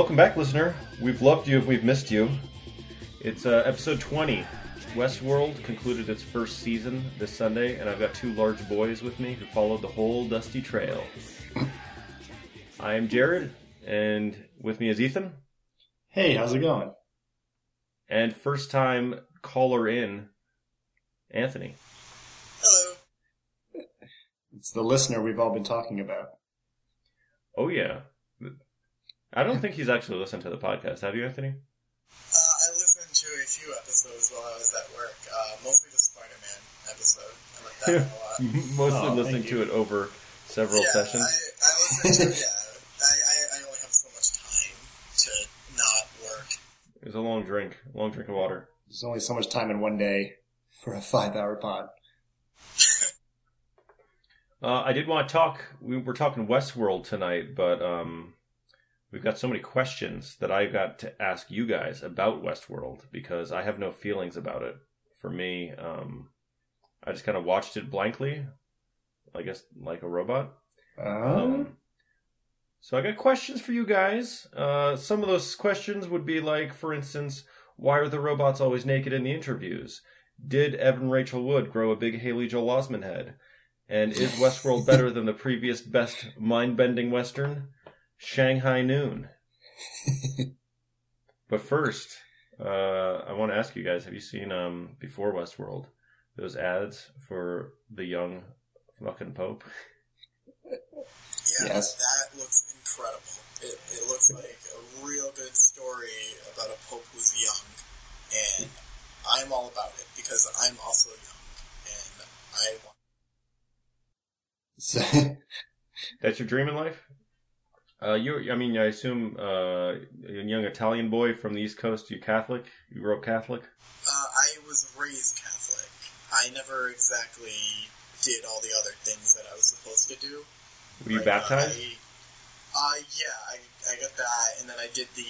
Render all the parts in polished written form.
welcome back, listener. We've loved you if we've missed you. It's episode 20. Westworld concluded its first season this Sunday, and I've got two large boys with me who followed the whole dusty trail. I am Jared, and with me is Ethan. Hey, how's it going? And first time caller in, Anthony. Hello. It's the listener we've all been talking about. Oh, yeah. I don't think he's actually listened to the podcast. Have you, Anthony? I listened to a few episodes while I was at work. Mostly the Spider-Man episode. I like that one a lot. Mostly listening to it over several sessions. I listened to I only have so much time to not work. It was a long drink of water. There's only so much time in one day for a 5-hour pod. I did want to talk. We were talking Westworld tonight, but we've got so many questions that I got to ask you guys about Westworld because I have no feelings about it. For me, I just kind of watched it blankly, I guess, like a robot. So I got questions for you guys. Some of those questions would be like, for instance, why are the robots always naked in the interviews? Did Evan Rachel Wood grow a big Haley Joel Osment head? And is Westworld better than the previous best mind-bending Western, Shanghai Noon? But first, I want to ask you guys, have you seen, before Westworld, those ads for the young fucking Pope? Yeah, Yes. That looks incredible. It looks like a real good story about a Pope who's young. And I'm all about it because I'm also young. And I want... That's your dream in life? I assume a young Italian boy from the East Coast. You Catholic? You grew up Catholic? I was raised Catholic. I never exactly did all the other things that I was supposed to do. Were you baptized? I got that, and then I did the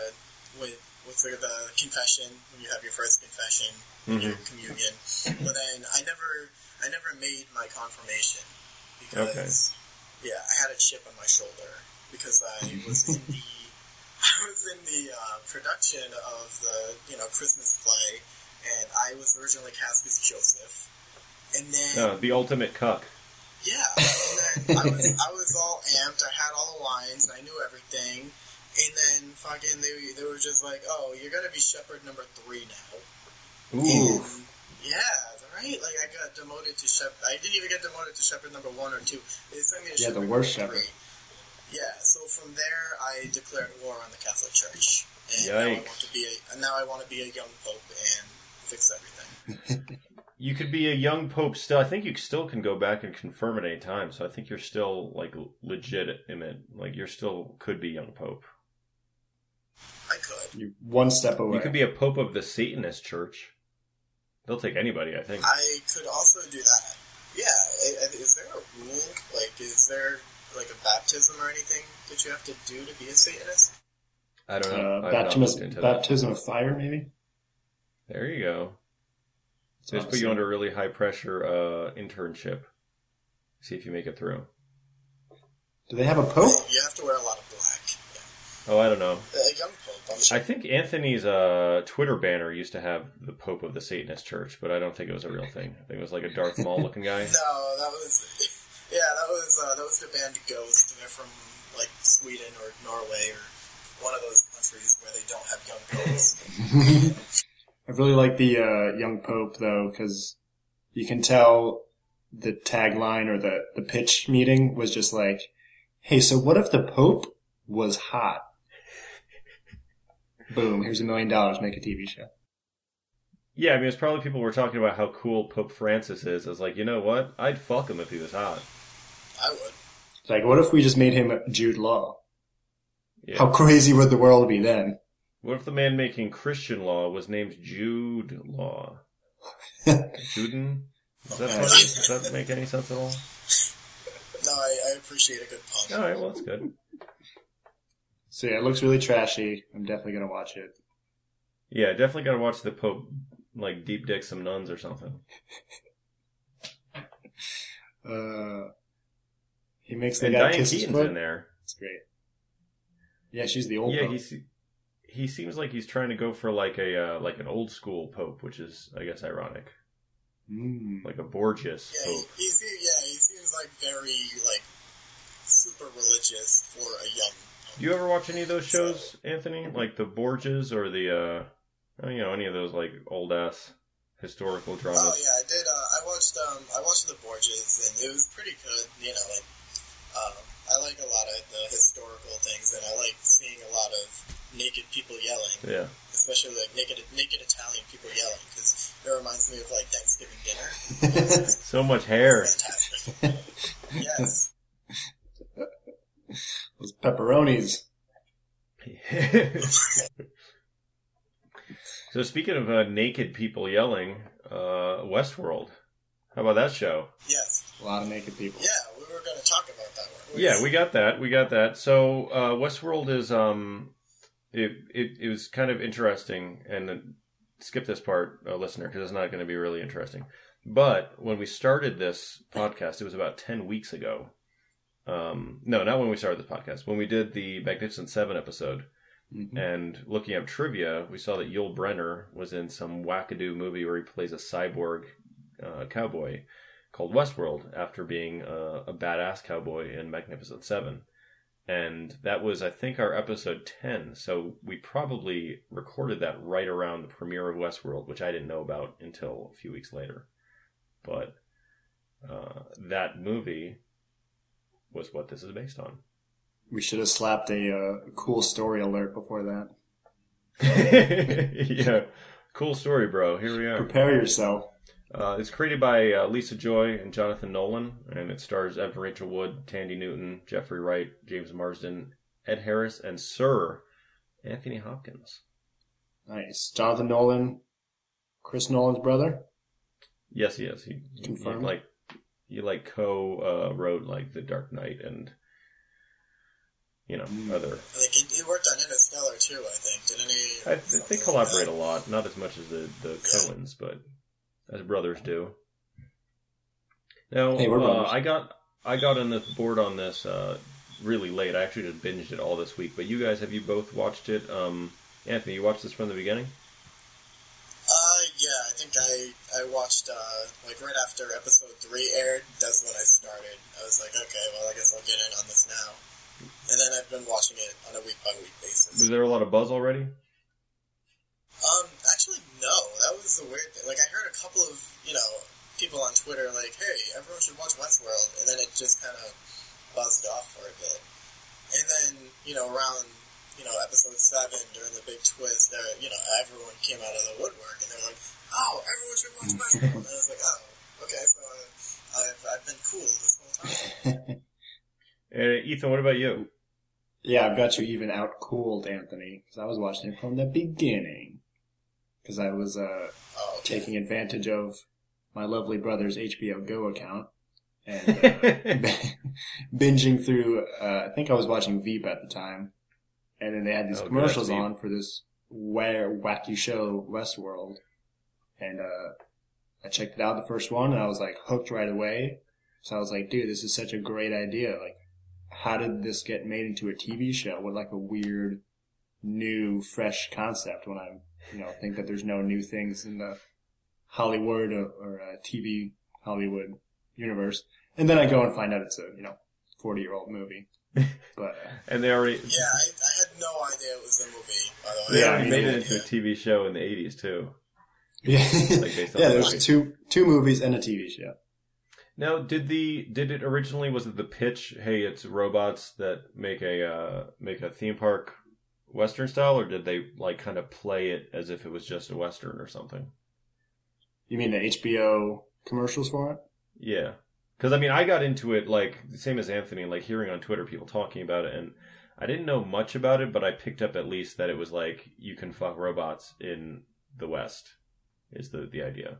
confession, when you have your first confession, your communion. But then I never made my confirmation because I had a chip on my shoulder because I was in the production of the Christmas play, and I was originally cast as Joseph, and then the ultimate cuck. Yeah, and then I was all amped. I had all the lines. I knew everything. And then fucking they were just like, "Oh, you're gonna be Shepherd number 3 now." Ooh. And, yeah, right. Like I got demoted to Shepherd. I didn't even get demoted to Shepherd number 1 or 2. They sent me to Shepherd the worst number 3. Shepherd. Yeah. So from there, I declared war on the Catholic Church. And Yikes. now I want to be a young pope and fix everything. You could be a young pope still. I think you still can go back and confirm at any time. So I think you're still like legitimate. Like you still could be young pope. I could. You're one step away. You could be a pope of the Satanist church. They'll take anybody, I think. I could also do that. Yeah. Is there a rule? Like, is there like a baptism or anything that you have to do to be a Satanist? I don't know. Baptism of fire, maybe? There you go. So just put you under a really high pressure internship. See if you make it through. Do they have a pope? You have to wear a lot of black. Yeah. Oh, I don't know. A young pope, I'm sure. I think Anthony's Twitter banner used to have the Pope of the Satanist Church, but I don't think it was a real thing. I think it was like a Darth Maul looking guy. No, that was the band Ghost. They're from like Sweden or Norway or one of those countries where they don't have young popes. I really like the young pope, though, because you can tell the tagline or the pitch meeting was just like, hey, so what if the pope was hot? Boom, here's $1 million, make a TV show. Yeah, I mean, it's probably people were talking about how cool Pope Francis is. I was like, you know what? I'd fuck him if he was hot. I would. It's like, what if we just made him Jude Law? Yeah. How crazy would the world be then? What if the man making Christian law was named Jude Law? Juden? Is that funny? Does that make any sense at all? No, I appreciate a good pun. Alright, well, that's good. So yeah, it looks really trashy. I'm definitely going to watch it. Yeah, definitely gotta watch the Pope, like, deep dick some nuns or something. He makes the and guy Diane kiss his Keaton's foot. in there. It's great. Yeah, she's the old pope. He seems like he's trying to go for like an old school pope, which is, I guess, ironic. Like a Borgias pope. He seems like very like super religious for a young pope. Do you ever watch any of those shows, Anthony? Like the Borgias or the any of those like old ass historical dramas? Oh yeah, I did. I watched the Borgias, and it was pretty good. You know, like I like a lot of the historical things, and I like seeing a lot of naked people yelling. Yeah. Especially like naked Italian people yelling, because it reminds me of like Thanksgiving dinner. So much hair. Fantastic. Yes. Those pepperonis. So speaking of naked people yelling, Westworld. How about that show? Yes. A lot of naked people. Yeah, we were going to talk about that one. Yeah, we got that. So Westworld is it was kind of interesting, and skip this part, listener, because it's not going to be really interesting. But when we started this podcast, it was about 10 weeks ago. No, not when we started this podcast. When we did the Magnificent Seven episode, and looking up trivia, we saw that Yul Brynner was in some wackadoo movie where he plays a cyborg cowboy called Westworld, after being a badass cowboy in Magnificent Seven. And that was, I think, our episode 10. So we probably recorded that right around the premiere of Westworld, which I didn't know about until a few weeks later. But that movie was what this is based on. We should have slapped a cool story alert before that. Yeah. Cool story, bro. Here we are. Prepare yourself. It's created by Lisa Joy and Jonathan Nolan, and it stars Evan Rachel Wood, Tandy Newton, Jeffrey Wright, James Marsden, Ed Harris, and Sir Anthony Hopkins. Nice. Jonathan Nolan, Chris Nolan's brother? Yes, he is. He co-wrote like The Dark Knight and other. I think he worked on Interstellar too. I think didn't he? They collaborate a lot, not as much as the Coens, but as brothers do. Now, hey, we're brothers. I got on the board on this really late. I actually just binged it all this week. But you guys, have you both watched it? Anthony, you watched this from the beginning? Yeah, I think I watched like right after episode 3 aired. That's when I started. I was like, okay, well, I guess I'll get in on this now. And then I've been watching it on a week-by-week basis. Was there a lot of buzz already? Actually, no. That was the weird thing. Like, I heard a couple of, people on Twitter like, hey, everyone should watch Westworld. And then it just kind of buzzed off for a bit. And then, around, episode 7, during the big twist, everyone came out of the woodwork. And they're like, oh, everyone should watch Westworld. And I was like, oh, okay, so I've been cool this whole time. Ethan, what about you? Yeah, I've got you even out-cooled, Anthony, because I was watching it from the beginning. Because I was taking advantage of my lovely brother's HBO Go account and binging through, I think I was watching Veep at the time. And then they had these commercials on for this wacky show, Westworld. And I checked it out, the first one, and I was like hooked right away. So I was like, dude, this is such a great idea. Like, how did this get made into a TV show with like a weird, new, fresh concept when I, think that there's no new things in the Hollywood or TV Hollywood universe. And then I go and find out it's a, 40-year-old movie. But and they already... Yeah, I had no idea it was a movie, by the way. They already made it into a TV show in the 80s, too. Yeah, there's two movies and a TV show. Now, did it originally, was it the pitch, hey, it's robots that make a theme park Western style, or did they like kind of play it as if it was just a Western or something? You mean the HBO commercials for it? Yeah. Because, I got into it, like, the same as Anthony, like, hearing on Twitter people talking about it, and I didn't know much about it, but I picked up at least that it was like, you can fuck robots in the West, is the idea.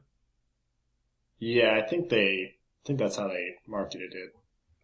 Yeah, I think that's how they marketed it.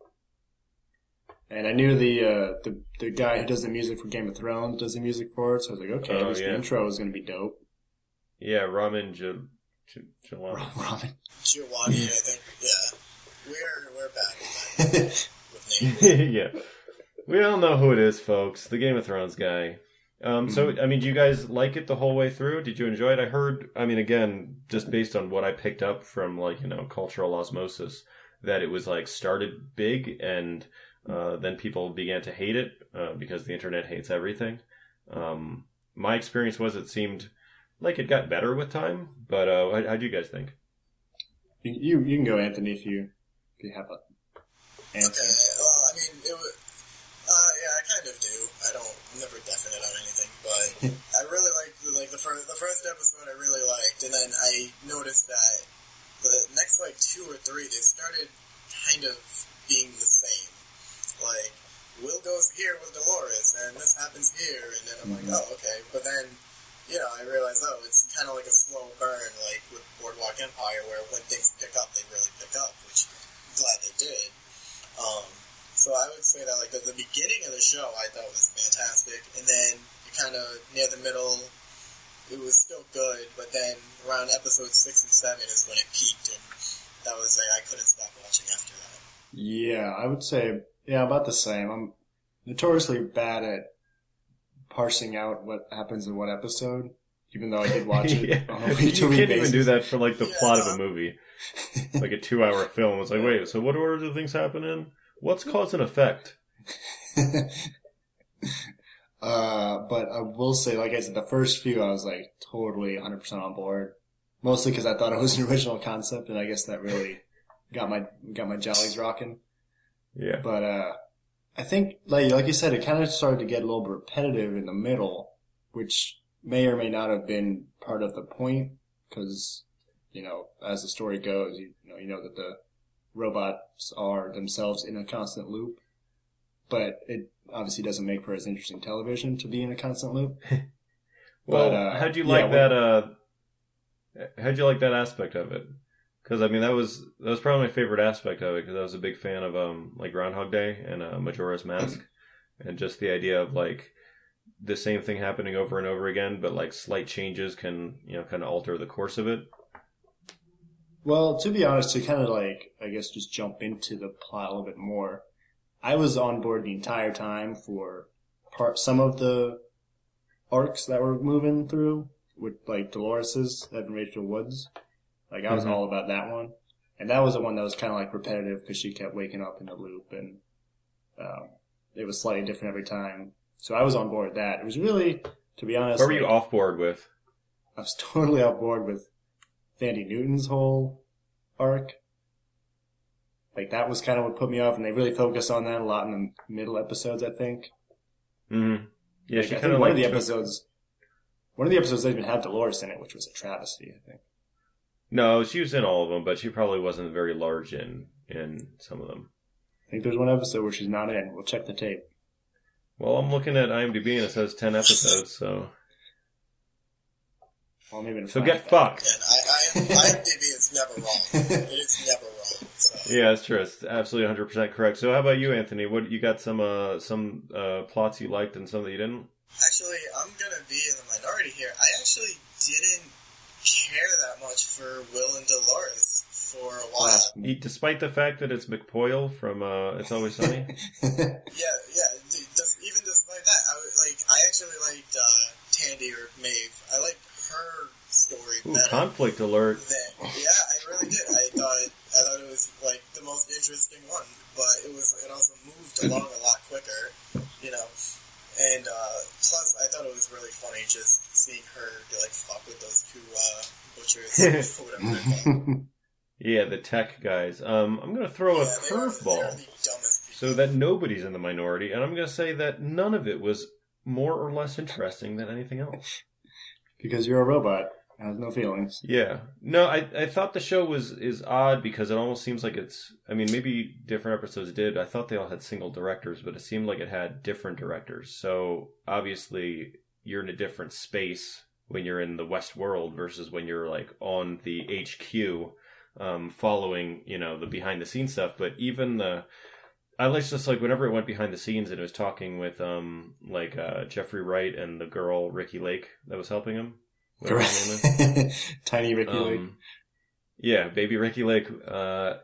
And I knew the guy who does the music for Game of Thrones does the music for it, so I was like, okay, the intro is going to be dope. Yeah, Ramin Djawadi. Ramin Djawadi, I think. Yeah, we're bad with names. Yeah. We all know who it is, folks. The Game of Thrones guy. So, I mean, do you guys like it the whole way through? Did you enjoy it? I heard, I mean, again, just based on what I picked up from, like, cultural osmosis, that it was, like, started big and then people began to hate it because the internet hates everything. My experience was it seemed like it got better with time, but how do you guys think? You can go, Anthony, if you have an answer. Okay, well, I mean, it was... yeah, I kind of do. I'm never definite on anything, but I really liked the first episode. I really liked, and then I noticed that the next 2 or 3 they started kind of being the same. Like, Will goes here with Dolores, and this happens here, and then I'm like, oh, okay. But then, I realized, it's kind of like a slow burn, like with Boardwalk Empire, where when things pick up, they really pick up, which I'm glad they did. So I would say that, like, the beginning of the show I thought was fantastic, and then kind of near the middle, it was still good, but then around episode 6 and 7 is when it peaked, and that was, like, I couldn't stop watching after that. Yeah, I would say, about the same. I'm notoriously bad at parsing out what happens in what episode, even though I did watch it on a week-to-week You can't basis. even do that for, like, the plot of a movie. Like a 2-hour film. It's like, wait, so what order do things happen in? What's cause and effect? But I will say, like I said, the first few I was like totally 100% on board. Mostly because I thought it was an original concept, and I guess that really got my jollies rocking. Yeah. But I think, like you said, it kind of started to get a little bit repetitive in the middle, which may or may not have been part of the point, because as the story goes, you know that the robots are themselves in a constant loop, but it obviously doesn't make for as interesting television to be in a constant loop. Well, how'd you like that? How'd you like that aspect of it? Because I mean, that was probably my favorite aspect of it, because I was a big fan of like Groundhog Day and Majora's Mask, and just the idea of like the same thing happening over and over again, but like slight changes can kind of alter the course of it. Well, to be honest, to kind of like, I guess, just jump into the plot a little bit more, I was on board the entire time for some of the arcs that were moving through, with like Dolores's, Evan Rachel Wood's. Like, I was all about that one. And that was the one that was kind of like repetitive because she kept waking up in the loop, and it was slightly different every time. So I was on board with that. It was really, to be honest... What were you off board with? I was totally off board with Thandie Newton's whole arc. Like, that was kind of what put me off, and they really focused on that a lot in the middle episodes, I think. Mm-hmm. Yeah, like, she I kind think of one of the episodes they even had Dolores in it, which was a travesty, I think. No, she was in all of them, but she probably wasn't very large in some of them. I think there's one episode where she's not in. We'll check the tape. Well, I'm looking at IMDb and it says 10 episodes, so... Well, maybe so get fucked! And IMDb is never wrong. It is never wrong. So. Yeah, that's true. It's absolutely 100% correct. So how about you, Anthony? What you got some plots you liked and some that you didn't? Actually, I'm gonna be in the minority here. I actually didn't care that much for Will and Dolores for a while. Despite the fact that it's McPoyle from It's Always Sunny? Yeah. Even despite that, I actually liked Tandy or Maeve. I liked her story better. Conflict alert. Yeah, I really did. I thought it was like the most interesting one, but it also moved along a lot quicker, And plus, I thought it was really funny just seeing her like fuck with those two butchers, whatever they're called. Yeah, the tech guys. I'm going to throw a curveball so that nobody's in the minority, and I'm going to say that none of it was more or less interesting than anything else. Because you're a robot. It has no feelings. Yeah. No, I thought the show is odd because it almost seems like it's... I mean, maybe different episodes did. I thought they all had single directors, but it seemed like it had different directors. So, obviously, you're in a different space when you're in the West World versus when you're, like, on the HQ... following, the behind the scenes stuff, but even I like just like whenever it went behind the scenes and it was talking with Jeffrey Wright and the girl Ricky Lake that was helping him. Tiny Ricky Lake. Yeah, baby Ricky Lake.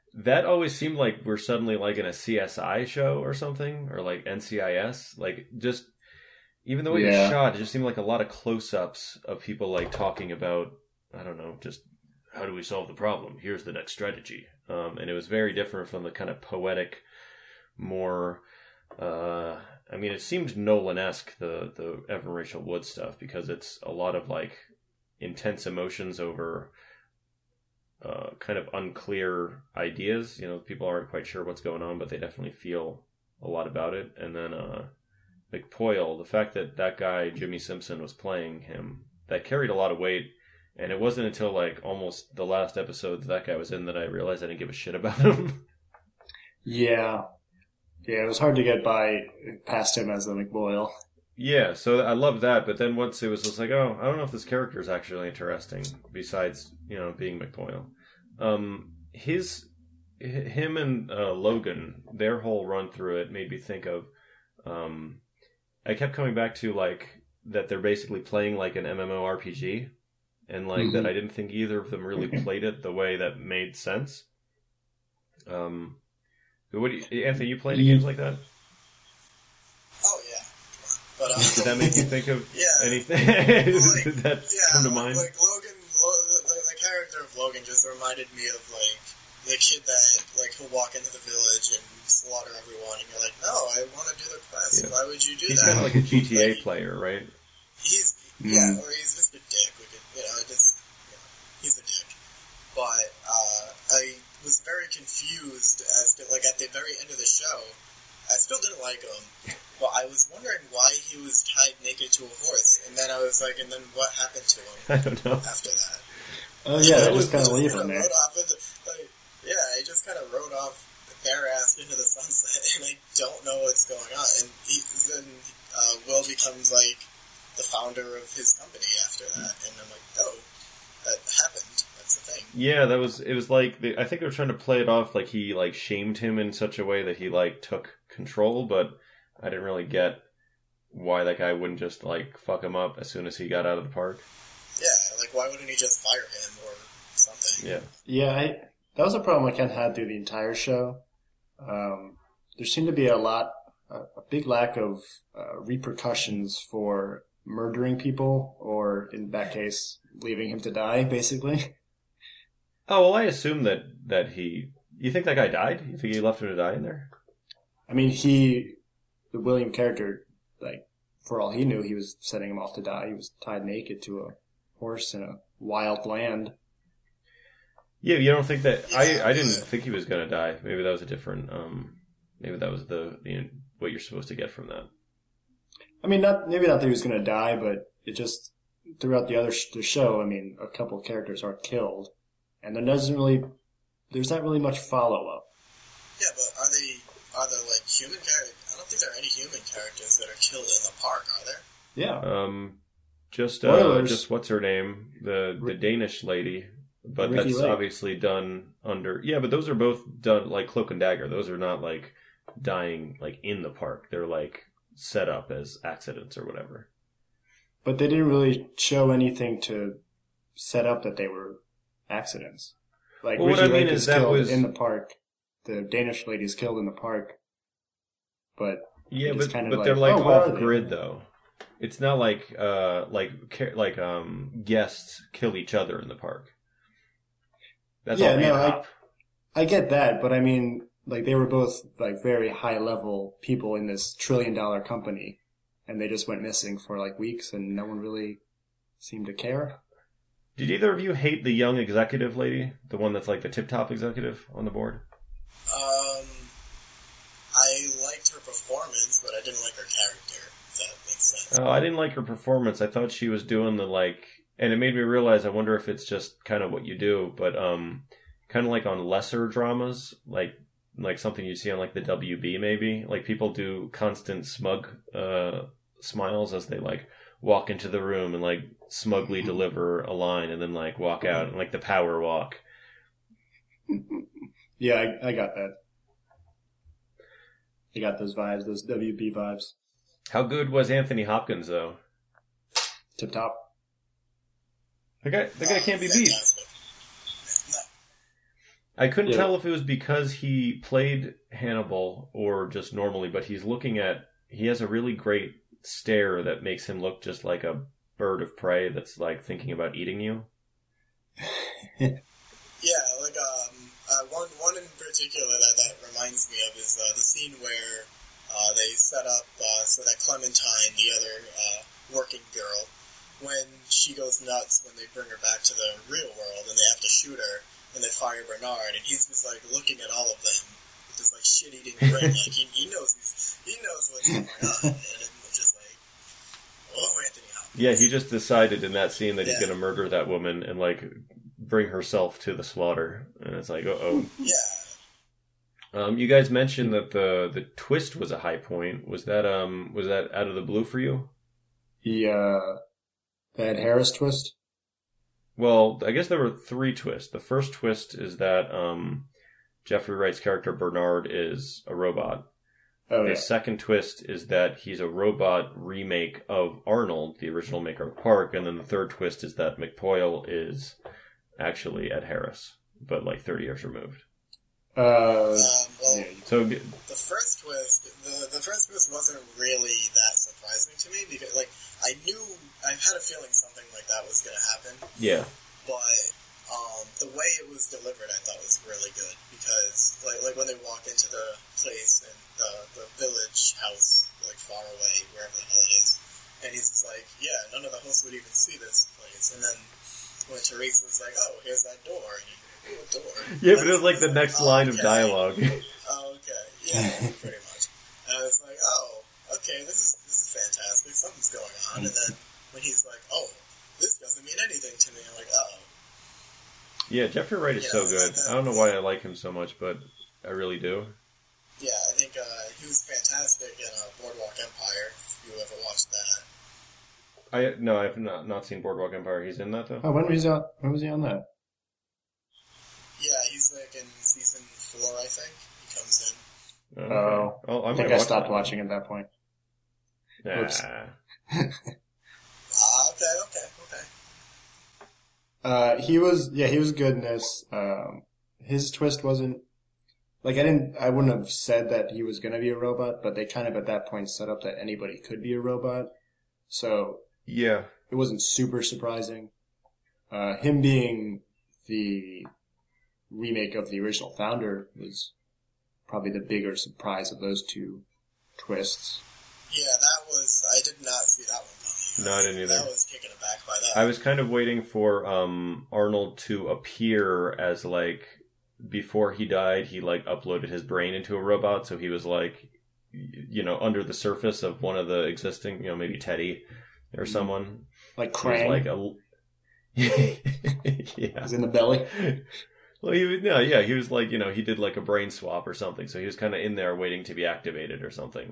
That always seemed like we're suddenly like in a CSI show or something, or like NCIS. Like, just even the way it's shot, it just seemed like a lot of close-ups of people like talking about, I don't know, just how do we solve the problem? Here's the next strategy. And it was very different from the kind of poetic, more. I mean, it seemed Nolan-esque, the Evan Rachel Wood stuff, because it's a lot of like intense emotions over kind of unclear ideas. You know, people aren't quite sure what's going on, but they definitely feel a lot about it. And then McPoyle, the fact that that guy, Jimmy Simpson, was playing him, that carried a lot of weight. And it wasn't until like almost the last episode that guy was in that I realized I didn't give a shit about him. Yeah, it was hard to get past him as the McBoyle. Yeah, so I loved that, but then once it was just like, oh, I don't know if this character is actually interesting, besides, you know, being McBoyle. Him and Logan, their whole run through it made me think of, I kept coming back to, like, that they're basically playing like an MMORPG, and like that I didn't think either of them really played it the way that made sense. Anthony, you played games like that? Oh yeah, but did that make you think of anything? Did that come to mind? Like Logan, the character of Logan just reminded me of like the kid that like he'll walk into the village and slaughter everyone, and you're like, no, I want to do the quest. Yeah. Why would you do He's that? He's kind of like a GTA player, right? He's or he's just a dick. He's a dick. But I was very confused as to, like, at the very end of the show, I still didn't like him, but I was wondering why he was tied naked to a horse, and then I was like, and then what happened to him I don't know. after that? Oh yeah, they just kind of leave him there. He just kind of rode off bare-assed into the sunset, and I don't know what's going on. And then Will becomes, like, the founder of his company after that, and I'm like, oh, that happened. That's the thing. Yeah, it was like, I think they were trying to play it off like he, like, shamed him in such a way that he, like, took control, but I didn't really get why that guy wouldn't just, like, fuck him up as soon as he got out of the park. Yeah, like, why wouldn't he just fire him or something? Yeah. Yeah, that was a problem I kind of had through the entire show. There seemed to be a big lack of repercussions for murdering people, or in that case, leaving him to die, basically. Oh, well, I assume that you think that guy died? You think he left him to die in there? I mean, the William character, like, for all he knew, he was setting him off to die. He was tied naked to a horse in a wild land. Yeah, you don't think that... I didn't think he was going to die. Maybe that was a different... maybe that was what you're supposed to get from that. I mean, maybe not that he was going to die, but it just... Throughout the show, I mean, a couple of characters are killed, and there's not really much follow-up. Yeah, but are there like human characters? I don't think there are any human characters that are killed in the park, are there? Yeah. Just what's her name? The Danish lady. But Ricky that's Lake. Obviously done under... Yeah, but those are both done like Cloak and Dagger. Those are not like dying like in the park. They're like set up as accidents or whatever. But they didn't really show anything to set up that they were accidents. Like, Ricky Lake is killed in the park. The Danish lady is killed in the park. But yeah, but they're like off grid though. It's not like guests kill each other in the park. That's all made up. I get that, but I mean, like, they were both like very high level people in this $1 trillion company, and they just went missing for like weeks, and no one really seemed to care. Did either of you hate the young executive lady, the one that's like the tip-top executive on the board? I liked her performance, but I didn't like her character, if that makes sense. I didn't like her performance. I thought she was doing the like... And it made me realize, I wonder if it's just kind of what you do, but kind of like on lesser dramas, like something you see on like the WB maybe. Like people do constant smug smiles as they like walk into the room and like smugly deliver a line and then like walk out, and like the power walk. Yeah, I got that. I got those vibes, those WB vibes. How good was Anthony Hopkins though? Tip top. The guy can't be beat. I couldn't tell if it was because he played Hannibal or just normally, but he has a really great stare that makes him look just like a bird of prey that's like thinking about eating you. Yeah, like one in particular that reminds me of is the scene where they set up so that Clementine, the other working girl, when she goes nuts when they bring her back to the real world and they have to shoot her and they fire Bernard, and he's just like looking at all of them with this like shit-eating grin, like he knows what's going on, and it's just like, oh, Anthony Hopkins. Yeah, he just decided in that scene that he's going to murder that woman and like bring herself to the slaughter, and it's like, uh-oh. Yeah. You guys mentioned that the twist was a high point. Was that out of the blue for you? The Ed Harris twist? Well, I guess there were 3 twists. The first twist is that Jeffrey Wright's character Bernard is a robot. Oh, yeah. The second twist is that he's a robot remake of Arnold, the original maker of Park, and then the third twist is that McPoyle is actually Ed Harris, but like 30 years removed. So the first twist wasn't really that surprising to me because, like, I had a feeling something like that was going to happen. Yeah. But the way it was delivered, I thought was really good because, like when they walk into the place and the village house, like far away, wherever the hell it is, and he's just like, yeah, none of the hosts would even see this place, and then when Teresa was like, oh, here's that door, and you go, what door? Yeah, but it was like the next line of dialogue. Oh, okay. Yeah, pretty much. And I was like, oh, okay, this is fantastic. Something's going on. And then when he's like, oh, this doesn't mean anything to me, I'm like, uh-oh. Yeah, Jeffrey Wright is so good. I don't know why I like him so much, but I really do. Yeah, I think he was fantastic in Boardwalk Empire, if you ever watched that. No, I've not seen Boardwalk Empire. He's in that, though? Oh, when was he on that? Yeah, he's like in season 4, I think. He comes in. Okay. Oh, well, I think I stopped watching at that point. Nah. Oops. Okay. He was good in this. His twist wasn't, like, I wouldn't have said that he was gonna be a robot, but they kind of at that point set up that anybody could be a robot. So, yeah. It wasn't super surprising. Him being the remake of the original Founder was probably the bigger surprise of those 2 twists. Yeah, I did not see that one coming. No, I didn't either. I was taken aback by that. I was kind of waiting for Arnold to appear as, like, before he died, he, like, uploaded his brain into a robot, so he was, like, you know, under the surface of one of the existing, you know, maybe Teddy or someone. Like Krang? Yeah. He's in the belly? Well, he was like, you know, he did like a brain swap or something, so he was kind of in there waiting to be activated or something.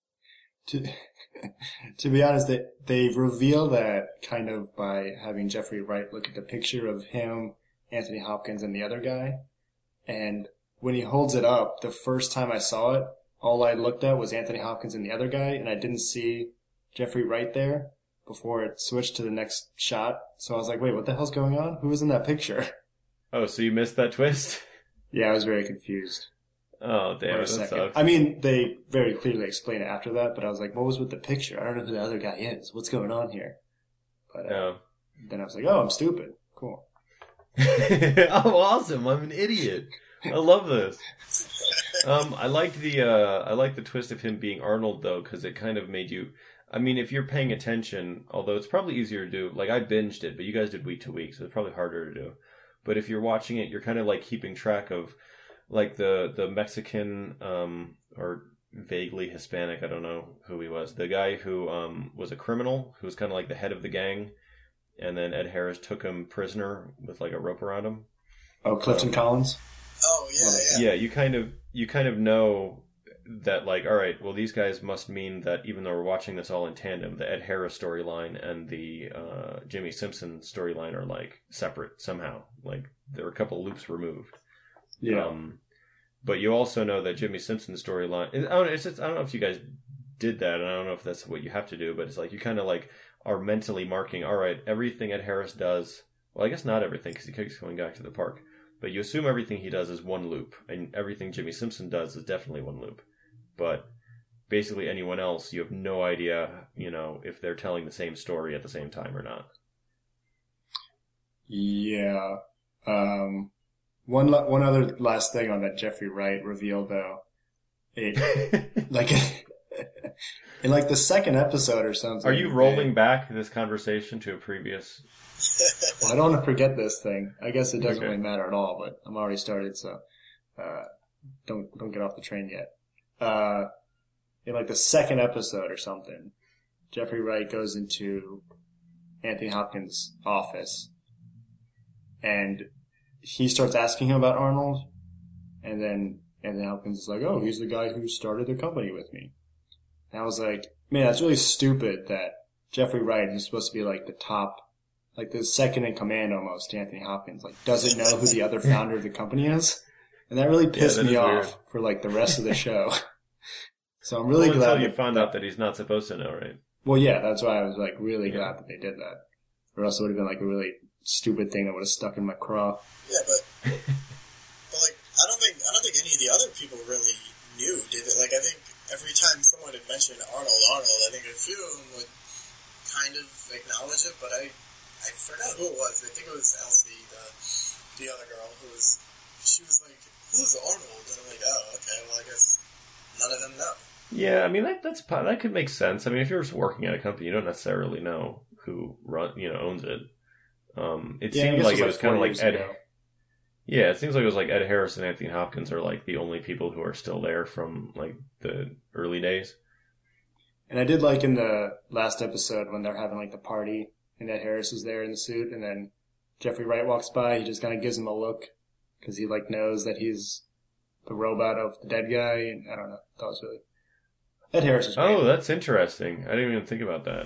To be honest, they've revealed that kind of by having Jeffrey Wright look at the picture of him, Anthony Hopkins, and the other guy. And when he holds it up, the first time I saw it, all I looked at was Anthony Hopkins and the other guy, and I didn't see Jeffrey Wright there before it switched to the next shot. So I was like, wait, what the hell's going on? Who was in that picture? Oh, so you missed that twist? Yeah, I was very confused. Oh, damn, that sucks. I mean, they very clearly explain it after that, but I was like, what was with the picture? I don't know who the other guy is. What's going on here? But then I was like, oh, I'm stupid. Cool. Oh, awesome. I'm an idiot. I love this. I liked the twist of him being Arnold, though, because it kind of made you... I mean, if you're paying attention, although it's probably easier to do... Like, I binged it, but you guys did week to week, so it's probably harder to do. But if you're watching it, you're kind of, like, keeping track of, like, the Mexican, or vaguely Hispanic, I don't know who he was. The guy who was a criminal, who was kind of like the head of the gang, and then Ed Harris took him prisoner with, like, a rope around him. Oh, Clifton Collins? Oh, yeah. Yeah, you kind of know that, like, all right, well, these guys must mean that even though we're watching this all in tandem, the Ed Harris storyline and the Jimmy Simpson storyline are, like, separate somehow. Like, they're a couple loops removed. Yeah. But you also know that Jimmy Simpson's storyline... I don't know if you guys did that, and I don't know if that's what you have to do, but it's like you kind of, like, are mentally marking, all right, everything Ed Harris does... Well, I guess not everything, because he keeps going back to the park. but you assume everything he does is one loop, and everything Jimmy Simpson does is definitely one loop. But basically anyone else, you have no idea, if they're telling the same story at the same time or not. Yeah. One other last thing on that Jeffrey Wright reveal, though. It, like, in like the second episode or something. Are you rolling back this conversation to a previous? Well, I don't want to forget this thing. I guess it doesn't really matter at all, but I'm already started, so don't get off the train yet. In like the second episode or something, Jeffrey Wright goes into Anthony Hopkins' office, and he starts asking him about Arnold, and then Anthony Hopkins is like, "Oh, he's the guy who started the company with me." And I was like, man, that's really stupid that Jeffrey Wright, who's supposed to be like the top, like the second in command almost to Anthony Hopkins, like doesn't know who the other founder of the company is. And that really pissed me off weird. For like the rest of the show. So I'm really glad. Until you found out that he's not supposed to know, right? Well, yeah, that's why I was like really glad that they did that. Or else it would have been like a really stupid thing that would have stuck in my craw. Yeah, but like I don't think any of the other people really knew, did it? Like I think every time someone had mentioned Arnold, I think a few of them would kind of acknowledge it, but I forgot who it was. I think it was Elsie, the other girl, she was like, "Who's Arnold?" And I'm like, "Oh, okay, well I guess none of them know." Yeah, I mean that could make sense. I mean, if you're just working at a company, you don't necessarily know who owns it. It seemed like it was kind of like Ed. Ago. Yeah, it seems like it was like Ed Harris and Anthony Hopkins are like the only people who are still there from like the early days. And I did like in the last episode when they're having like the party and Ed Harris is there in the suit, and then Jeffrey Wright walks by. He just kind of gives him a look because he like knows that he's the robot of the dead guy. And I don't know. That was really Ed Harris is great. Oh, that's interesting. I didn't even think about that.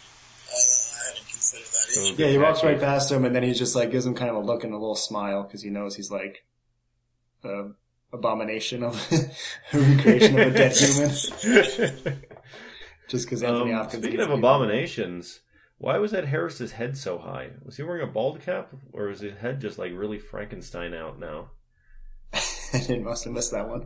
I hadn't considered that either. Yeah, he walks right past him, and then he just like gives him kind of a look and a little smile because he knows he's like the abomination of recreation of a dead human. Just because Anthony Hopkins. Speaking of abominations, why was Ed Harris's head so high? Was he wearing a bald cap, or is his head just like really Frankenstein out now? I must have missed that one.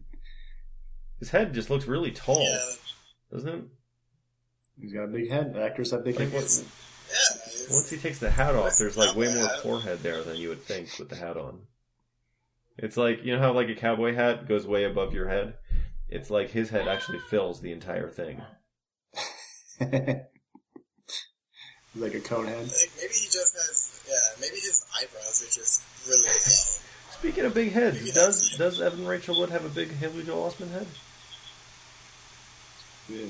His head just looks really tall, doesn't it? He's got a big head. Actors have big heads. Once he takes the hat off, there's like way more forehead there than you would think with the hat on. It's like, you know how like a cowboy hat goes way above your head? It's like his head actually fills the entire thing. Like a cone head. Maybe he just has, maybe his eyebrows are just really low. Speaking of big heads, does Evan Rachel Wood have a big Haley Joel Osment head? Yeah.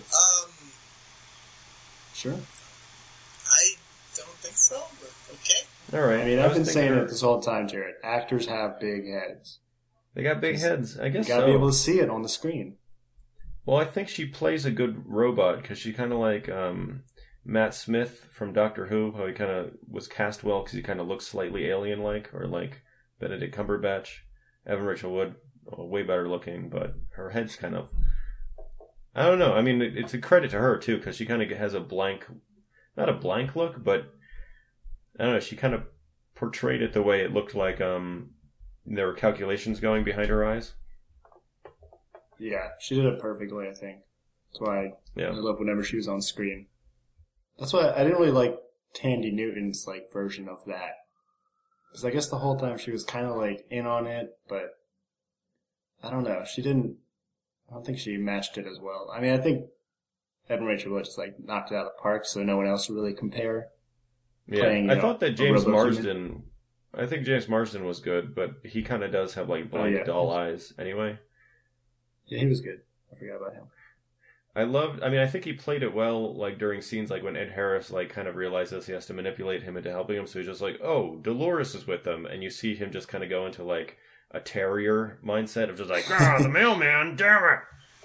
Sure. I don't think so, but okay. All right. I mean, I've been saying it this whole time, Jared. Actors have big heads. They got big heads. I guess you gotta be able to see it on the screen. Well, I think she plays a good robot because she kind of like Matt Smith from Doctor Who, how he kind of was cast well because he kind of looks slightly alien-like, or like Benedict Cumberbatch. Evan Rachel Wood, way better looking, but her head's kind of... I don't know. I mean, it's a credit to her, too, because she kind of has a blank... Not a blank look, but... I don't know. She kind of portrayed it the way it looked like there were calculations going behind her eyes. Yeah, she did it perfectly, I think. That's why I love whenever she was on screen. That's why I didn't really like Tandy Newton's like version of that. Because I guess the whole time she was kind of like in on it, but I don't know. I don't think she matched it as well. I mean, I think Evan Rachel Wood just like knocked it out of the park, so no one else would really compare. Yeah, playing, I thought that James Marsden... I think James Marsden was good, but he kind of does have like blank doll eyes anyway. Yeah, he was good. I forgot about him. I think he played it well, like during scenes like when Ed Harris like kind of realizes he has to manipulate him into helping him, so he's just like, oh, Dolores is with them, and you see him just kind of go into like a terrier mindset of just like, the mailman, damn it!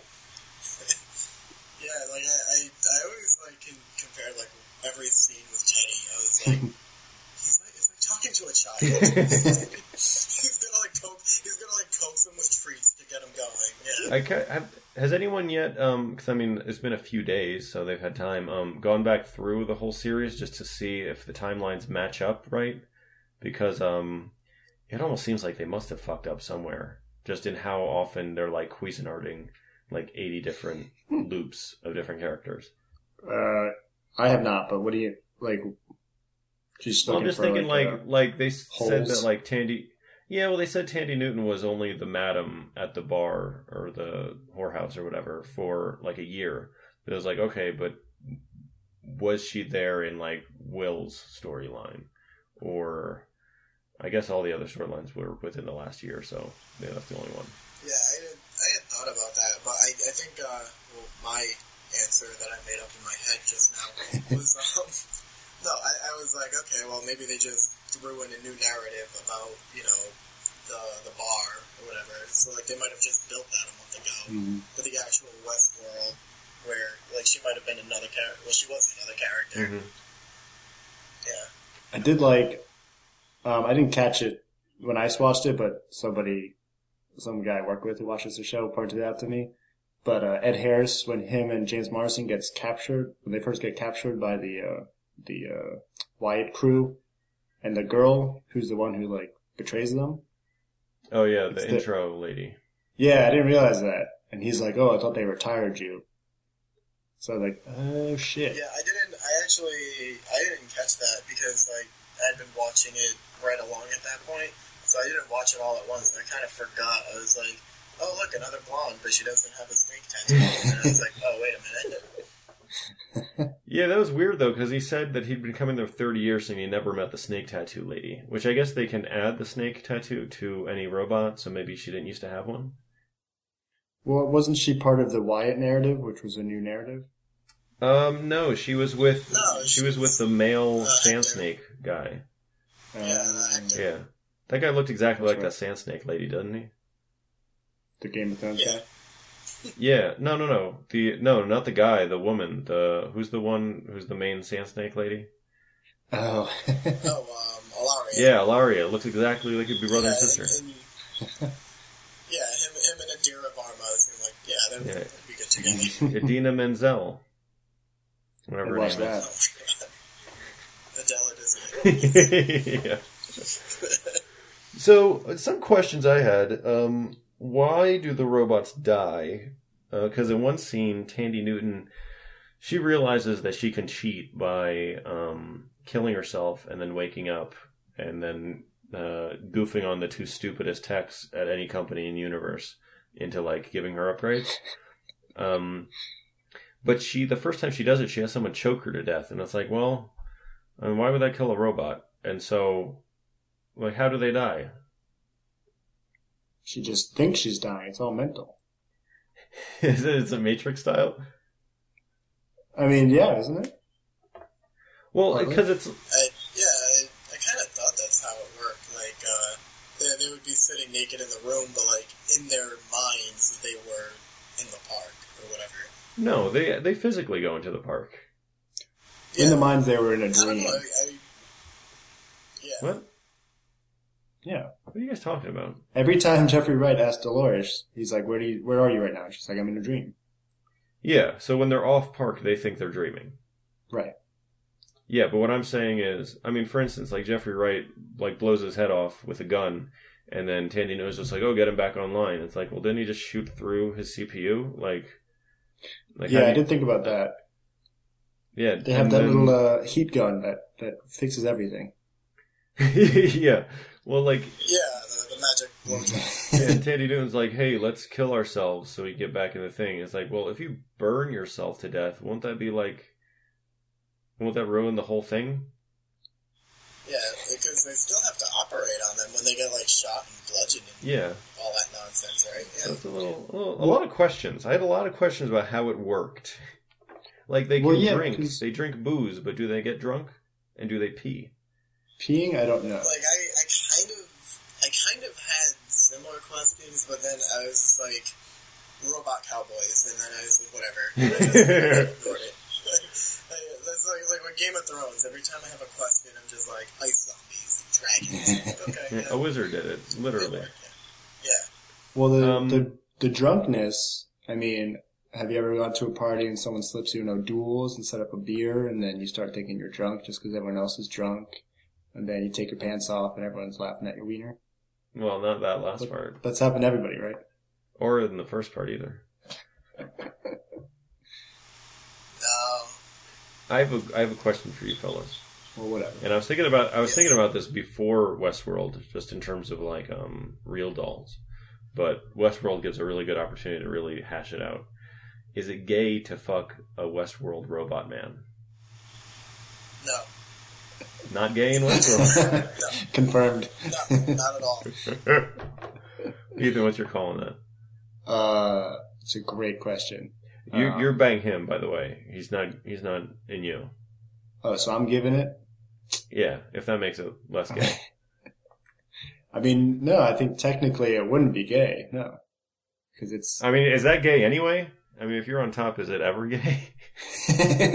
Yeah, like I always like can compare like every scene with Teddy. I was like, it's like talking to a child. He's gonna coax him with treats to get him going. Yeah. Has anyone yet? Because I mean, it's been a few days, so they've had time. Gone back through the whole series just to see if the timelines match up right, because it almost seems like they must have fucked up somewhere, just in how often they're like Cuisinarting like 80 different loops of different characters. I have not, but what do you like? Just I'm just thinking like they said that like Tandy. Yeah, well, they said Tandy Newton was only the madam at the bar or the whorehouse or whatever for like a year. It was like, okay, but was she there in like Will's storyline? Or I guess all the other storylines were within the last year, so yeah, that's the only one. Yeah, I had thought about that, but I think my answer that I made up in my head just now was no, I was like, okay, well maybe they just threw in a new narrative about, you know, the bar or whatever. So like they might have just built that a month ago. But the actual Westworld, where like she might have been another character. Well, she was another character. Yeah. I did like. I didn't catch it when I watched it, but some guy I work with who watches the show pointed it out to me. But Ed Harris, when him and James Marsden gets captured, when they first get captured by the Wyatt crew, and the girl who's the one who like betrays them. Oh yeah, the intro lady. Yeah, I didn't realize that. And he's like, "Oh, I thought they retired you." So I was like, "Oh shit." Yeah, I didn't catch that because like I had been watching it right along at that point, so I didn't watch it all at once. And I kind of forgot. I was like, "Oh, look, another blonde, but she doesn't have a snake tattoo." And I was like, "Oh, wait a minute." Yeah, that was weird though, because he said that he'd been coming there 30 years and he never met the snake tattoo lady. Which I guess they can add the snake tattoo to any robot, so maybe she didn't used to have one. Well, wasn't she part of the Wyatt narrative, which was a new narrative? No, she was with the male sand snake guy. Yeah, that guy looked exactly like that sand snake lady, doesn't he? The Game of Thrones guy. Yeah, no, not the guy, the woman. Who's the main sand snake lady? Oh. Ilaria. Yeah, Ilaria looks exactly like it'd be brother and sister. Yeah, him and Adira Varma seem like they'd be good together. Idina Menzel. Whatever her name that. Adela Disney. Yeah. So, some questions I had. Why do the robots die? Because in one scene, Tandy Newton, she realizes that she can cheat by killing herself and then waking up and then goofing on the two stupidest techs at any company in the universe into like giving her upgrades. But the first time she does it, she has someone choke her to death, and it's like, well, I mean, why would that kill a robot? And so, like, how do they die? She just thinks she's dying. It's all mental. It's a Matrix style? I mean, yeah, isn't it? Well, because it's... I kind of thought that's how it worked. Like, they would be sitting naked in the room, but, like, in their minds, they were in the park or whatever. No, they physically go into the park. Yeah. In the minds, they were in a dream. Yeah. What? Yeah. What are you guys talking about? Every time Jeffrey Wright asks Dolores, he's like, where are you right now? She's like, I'm in a dream. Yeah, so when they're off park, they think they're dreaming. Right. Yeah, but what I'm saying is, I mean, for instance, like Jeffrey Wright, like blows his head off with a gun, and then Tandy Newton's just like, oh, get him back online. It's like, well, didn't he just shoot through his CPU? Like yeah, I did think about that. Yeah. They have that little heat gun that fixes everything. Yeah. Well, like... Yeah, the magic blowjob. Yeah, and Tandy Newton's like, hey, let's kill ourselves so we get back in the thing. It's like, well, if you burn yourself to death, won't that ruin the whole thing? Yeah, because they still have to operate on them when they get, like, shot and bludgeoned and all that nonsense, right? Yeah. That's a lot of questions. I had a lot of questions about how it worked. Like, they can drink. They drink booze, but do they get drunk? And do they pee? Peeing? I don't know. Like, I kind of had similar questions, but then I was just like, robot cowboys, and then I was like, whatever. I just ignored it. That's like with Game of Thrones. Every time I have a question, I'm just like, ice zombies and dragons. Okay, A wizard did it, literally. Yeah. Well, the drunkenness, I mean, have you ever gone to a party and someone slips you duels and set up a beer, and then you start thinking you're drunk just because everyone else is drunk, and then you take your pants off and everyone's laughing at your wiener? Well, not that last part. That's happened to everybody, right? Or in the first part either. I have a question for you fellas. Well, whatever. And I was thinking about this before Westworld, just in terms of like real dolls. But Westworld gives a really good opportunity to really hash it out. Is it gay to fuck a Westworld robot man? No. Not gay in Westworld? No. Confirmed. No, not at all. Ethan, what's your call on that? It's a great question. You're bang him, by the way. He's not in you. Oh, so I'm giving it? Yeah, if that makes it less gay. I mean, no, I think technically it wouldn't be gay. No. Because it's... I mean, is that gay anyway? I mean, if you're on top, is it ever gay? I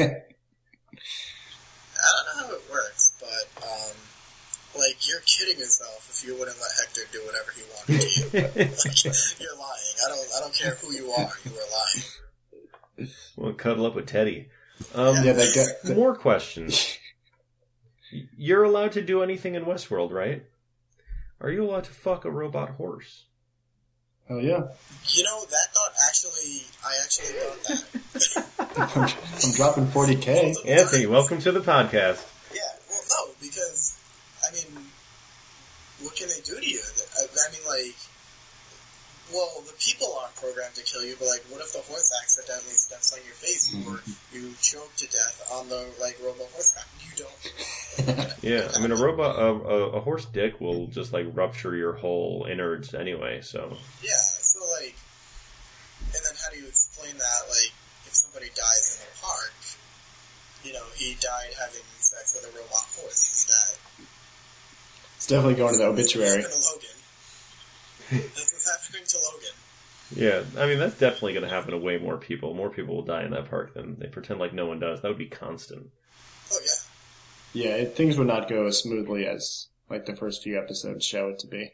don't know how it works, but, like, you're kidding yourself if you wouldn't let Hector do whatever he wanted to you. Like, you're lying. I don't care who you are. You are lying. Well, cuddle up with Teddy. More questions. You're allowed to do anything in Westworld, right? Are you allowed to fuck a robot horse? Oh, yeah. You know, that thought I actually thought that. I'm dropping 40K. Anthony, welcome to the podcast. Yeah, well, no, because, I mean, what can they do to you? I mean, like, well, the people aren't programmed to kill you, but, like, what if the horse accidentally steps on your face or you choke to death on the, like, robot horse? You don't. Yeah, I mean, a horse dick will just, like, rupture your whole innards anyway, so. Yeah, so, like, and then how do you explain that, like, if somebody dies in the park, you know, he died having sex with a robot horse, he's dead. It's definitely going to the obituary. That's what's happening to Logan. That's what's happening to Logan. Yeah, I mean, that's definitely going to happen to way more people. More people will die in that park than they pretend like no one does. That would be constant. Oh, yeah. Yeah, things would not go as smoothly as, like, the first few episodes show it to be.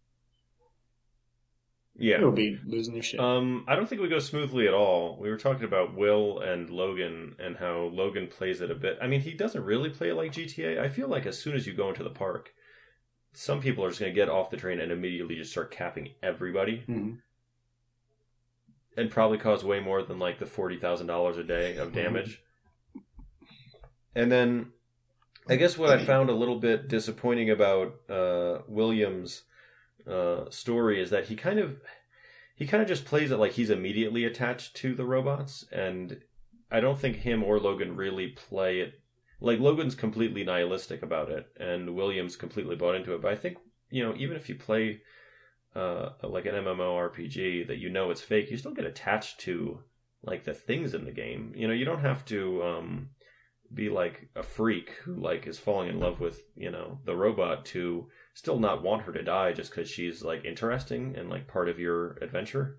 Yeah. You'll be losing your shit. I don't think it would go smoothly at all. We were talking about Will and Logan and how Logan plays it a bit. I mean, he doesn't really play it like GTA. I feel like as soon as you go into the park, some people are just going to get off the train and immediately just start capping everybody. Mm-hmm. And probably cause way more than, like, the $40,000 a day of damage. And then, I guess what I found a little bit disappointing about Williams' story is that he kind of just plays it like he's immediately attached to the robots, and I don't think him or Logan really play it. Like, Logan's completely nihilistic about it, and Williams completely bought into it. But I think, you know, even if you play like an MMORPG that you know it's fake, you still get attached to, like, the things in the game. You know, you don't have to be like a freak who, like, is falling in love with, you know, the robot to still not want her to die just because she's, like, interesting and, like, part of your adventure.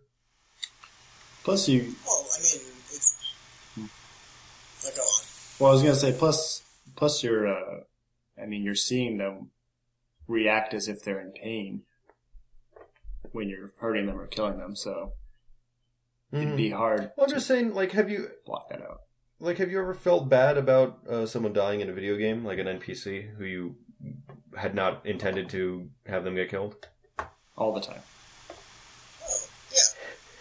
Plus you... Well, I mean, it's... Go on. Well, I was going to say, plus you're, I mean, you're seeing them react as if they're in pain when you're hurting them or killing them, so it'd be hard. Well, I'm just saying, like, have you block that out? Like, have you ever felt bad about someone dying in a video game, like an NPC who you had not intended to have them get killed? All the time. Oh, yeah.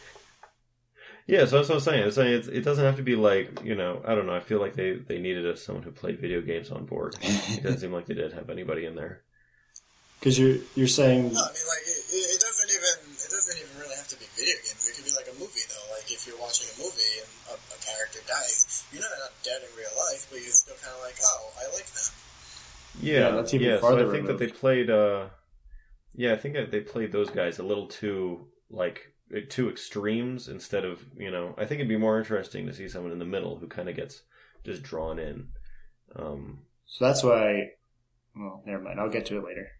Yeah, so that's what I'm saying. It doesn't have to be like, you know, I don't know. I feel like they needed someone who played video games on board. It doesn't seem like they did have anybody in there. Because you're saying... No, I mean, like, it doesn't even really have to be video games. It could be like a movie, though. Like, if you're watching a movie and a character dies, you know they're not dead in real life, but you're still kind of like, oh, I like them. Yeah, that's even farther so I think removed. that they played, I think that they played those guys a little too, like, two extremes instead of, you know, I think it'd be more interesting to see someone in the middle who kind of gets just drawn in. So that's why... Well, never mind. I'll get to it later.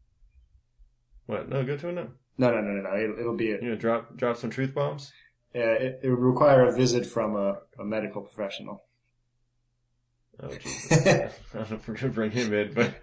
What? No, go to it now. No. It'll be... You know, drop some truth bombs? Yeah, it would require a visit from a medical professional. Oh, Jesus. I don't know if we're going to bring him in, but...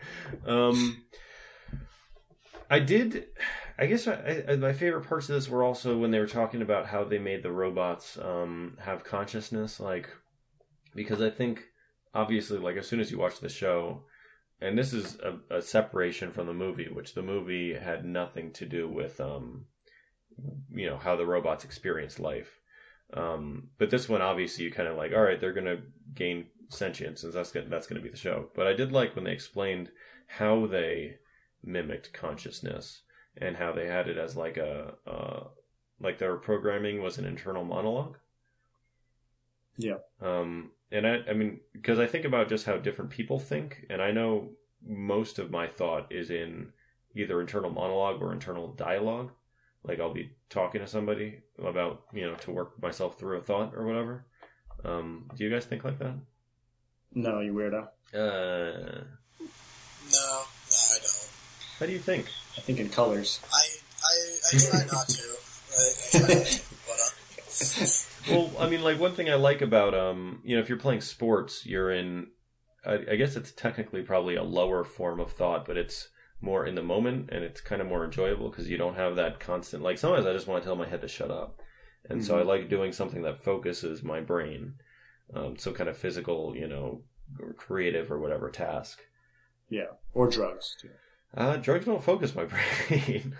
I guess my favorite parts of this were also when they were talking about how they made the robots have consciousness, like, because I think, obviously, like, as soon as you watch the show, and this is a separation from the movie, which the movie had nothing to do with, how the robots experience life. But this one, obviously, you kind of like, all right, they're going to gain sentience, and that's going to be the show. But I did like when they explained how they mimicked consciousness and how they had it as like like their programming was an internal monologue. Yeah. And I mean, because I think about just how different people think, and I know most of my thought is in either internal monologue or internal dialogue. Like I'll be talking to somebody about, to work myself through a thought or whatever. Do you guys think like that? No, you weirdo. No, I don't. How do you think? I think in colors. I try not to. I try not to, but Well, I mean, like one thing I like about, if you're playing sports, you're in, I guess it's technically probably a lower form of thought, but it's more in the moment and it's kind of more enjoyable because you don't have that constant, like sometimes I just want to tell my head to shut up. And so I like doing something that focuses my brain. Some kind of physical, or creative or whatever task. Yeah. Or drugs too. Drugs don't focus my brain.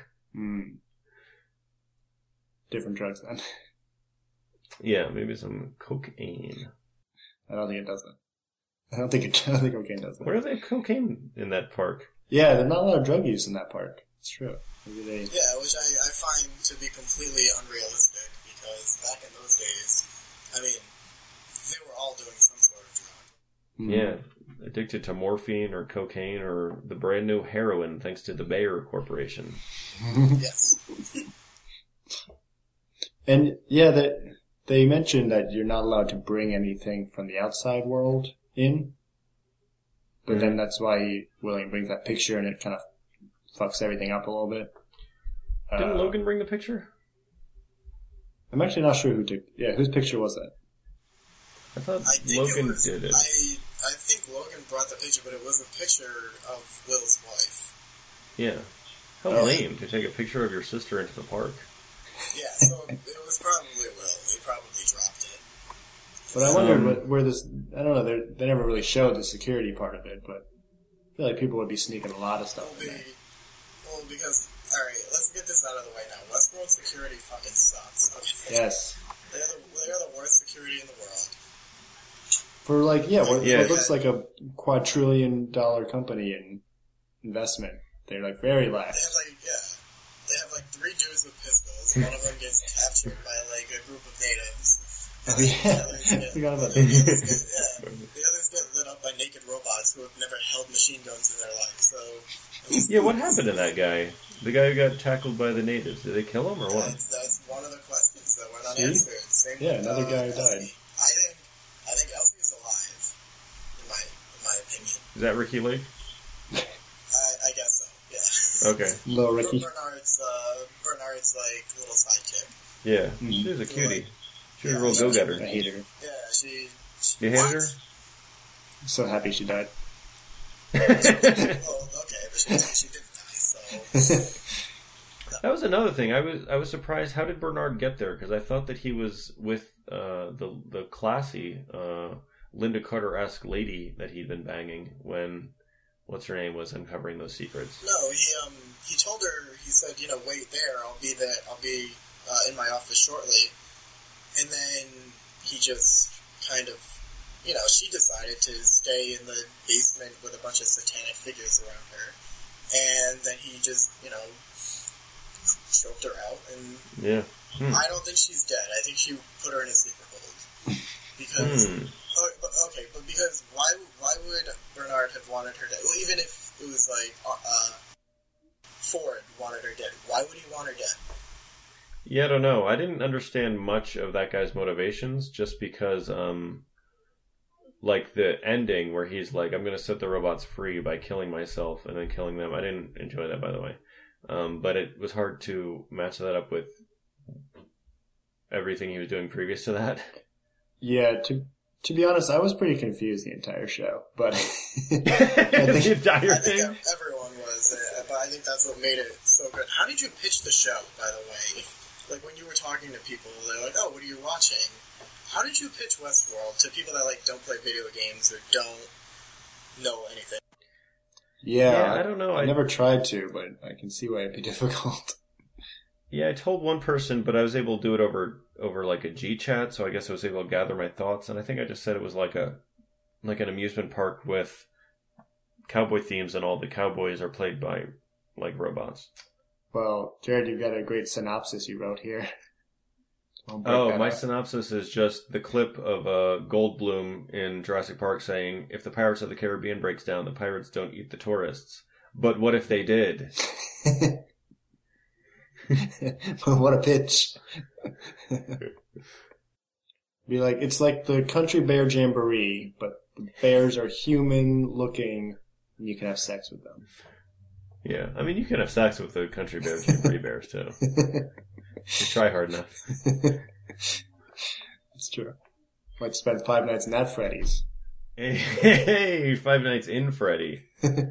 Different drugs then. Yeah, maybe some cocaine. I don't think it does that. I don't think cocaine does that. Where are they cocaine in that park? Yeah, there's not a lot of drug use in that park. It's true. Yeah, which I find to be completely unrealistic because back in those days, I mean, they were all doing some sort of drug. Yeah, addicted to morphine or cocaine or the brand new heroin thanks to the Bayer Corporation. Yes. And yeah, they mentioned that you're not allowed to bring anything from the outside world in. But then that's why William brings that picture and it kind of fucks everything up a little bit. Didn't Logan bring the picture? I'm actually not sure who took... Yeah, whose picture was that? I thought Logan did it. I think Logan brought the picture, but it was a picture of Will's wife. Yeah. How lame to take a picture of your sister into the park. Yeah, so it was probably Will. He probably dropped it. But I wondered where this... I don't know, they never really showed the security part of it, but I feel like people would be sneaking a lot of stuff in there. Well, because... Alright, let's get this out of the way now. Westworld security fucking sucks. Okay? Yes. They're the worst security in the world. For what looks like a quadrillion-dollar company in investment. They're very lax. They have 3 dudes with pistols. One of them gets captured by a group of natives. Oh yeah, forgot about that. The others get lit up by naked robots who have never held machine guns in their life. So yeah, what happened to that guy? The guy who got tackled by the natives. Did they kill him or what? That's one of the questions that went unanswered. Same with, another guy who died. I think Elsie's alive, in my opinion. Is that Ricky Lake? I guess so. Yeah. Okay. Little Ricky. Bernard's little sidekick. Yeah, she was a cutie. She was a real go-getter. I hate her. Yeah, she You hated her? I'm so happy she died. Well, okay, but she didn't die, so... That was another thing. I was surprised. How did Bernard get there? Because I thought that he was with the classy Linda Carter-esque lady that he'd been banging when what's her name was uncovering those secrets. No, he told her. He said, wait there. I'll be in my office shortly. And then he just kind of, she decided to stay in the basement with a bunch of satanic figures around her. And then he just, choked her out. And yeah. I don't think she's dead. I think she put her in a sleeper hold. Because, but because why would Bernard have wanted her dead? Well, even if it was Ford wanted her dead, why would he want her dead? Yeah, I don't know. I didn't understand much of that guy's motivations just because, the ending where he's like, I'm going to set the robots free by killing myself and then killing them. I didn't enjoy that, by the way. But it was hard to match that up with everything he was doing previous to that. Yeah, to be honest, I was pretty confused the entire show, but the entire thing. Everyone was, but I think that's what made it so good. How did you pitch the show, by the way? When you were talking to people, they're like, "Oh, what are you watching?" How did you pitch Westworld to people that don't play video games or don't know anything? Yeah, I don't know. I never tried to, but I can see why it'd be difficult. Yeah, I told one person, but I was able to do it over like a G chat, so I guess I was able to gather my thoughts. And I think I just said it was like an amusement park with cowboy themes, and all the cowboys are played by like robots. Well, Jared, you've got a great synopsis you wrote here. My synopsis is just the clip of Goldblum in Jurassic Park saying, "If the Pirates of the Caribbean breaks down, the pirates don't eat the tourists. But what if they did?" What a pitch. Be like, it's like the Country Bear Jamboree, but the bears are human looking, and you can have sex with them. Yeah, I mean, you can have sex with the Country Bear Jamboree bears, too. You try hard enough. That's true. Might spend 5 nights in that Freddy's. Hey, 5 nights in Freddy.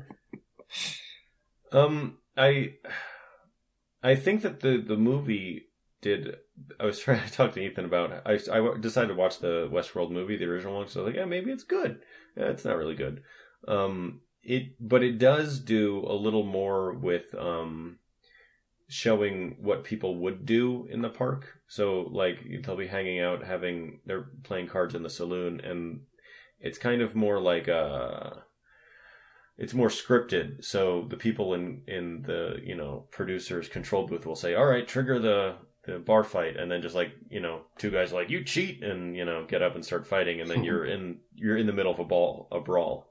I think that the movie did. I was trying to talk to Ethan about it. I decided to watch the Westworld movie, the original one, so I was like, yeah, maybe it's good. Yeah, it's not really good. But it does do a little more with showing what people would do in the park. So, like, they'll be hanging out, they're playing cards in the saloon, and it's kind of more like it's more scripted. So the people in the, producer's control booth will say, all right, trigger the bar fight. And then just like, two guys are like, you cheat, and, get up and start fighting. And then you're in the middle of a brawl.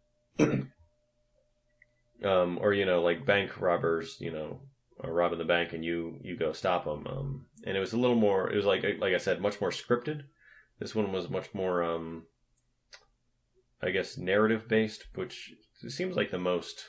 Or, like bank robbers, are robbing the bank, and you go stop them. And it was a little more, it was like I said, much more scripted. This one was much more, I guess, narrative based, which it seems like the most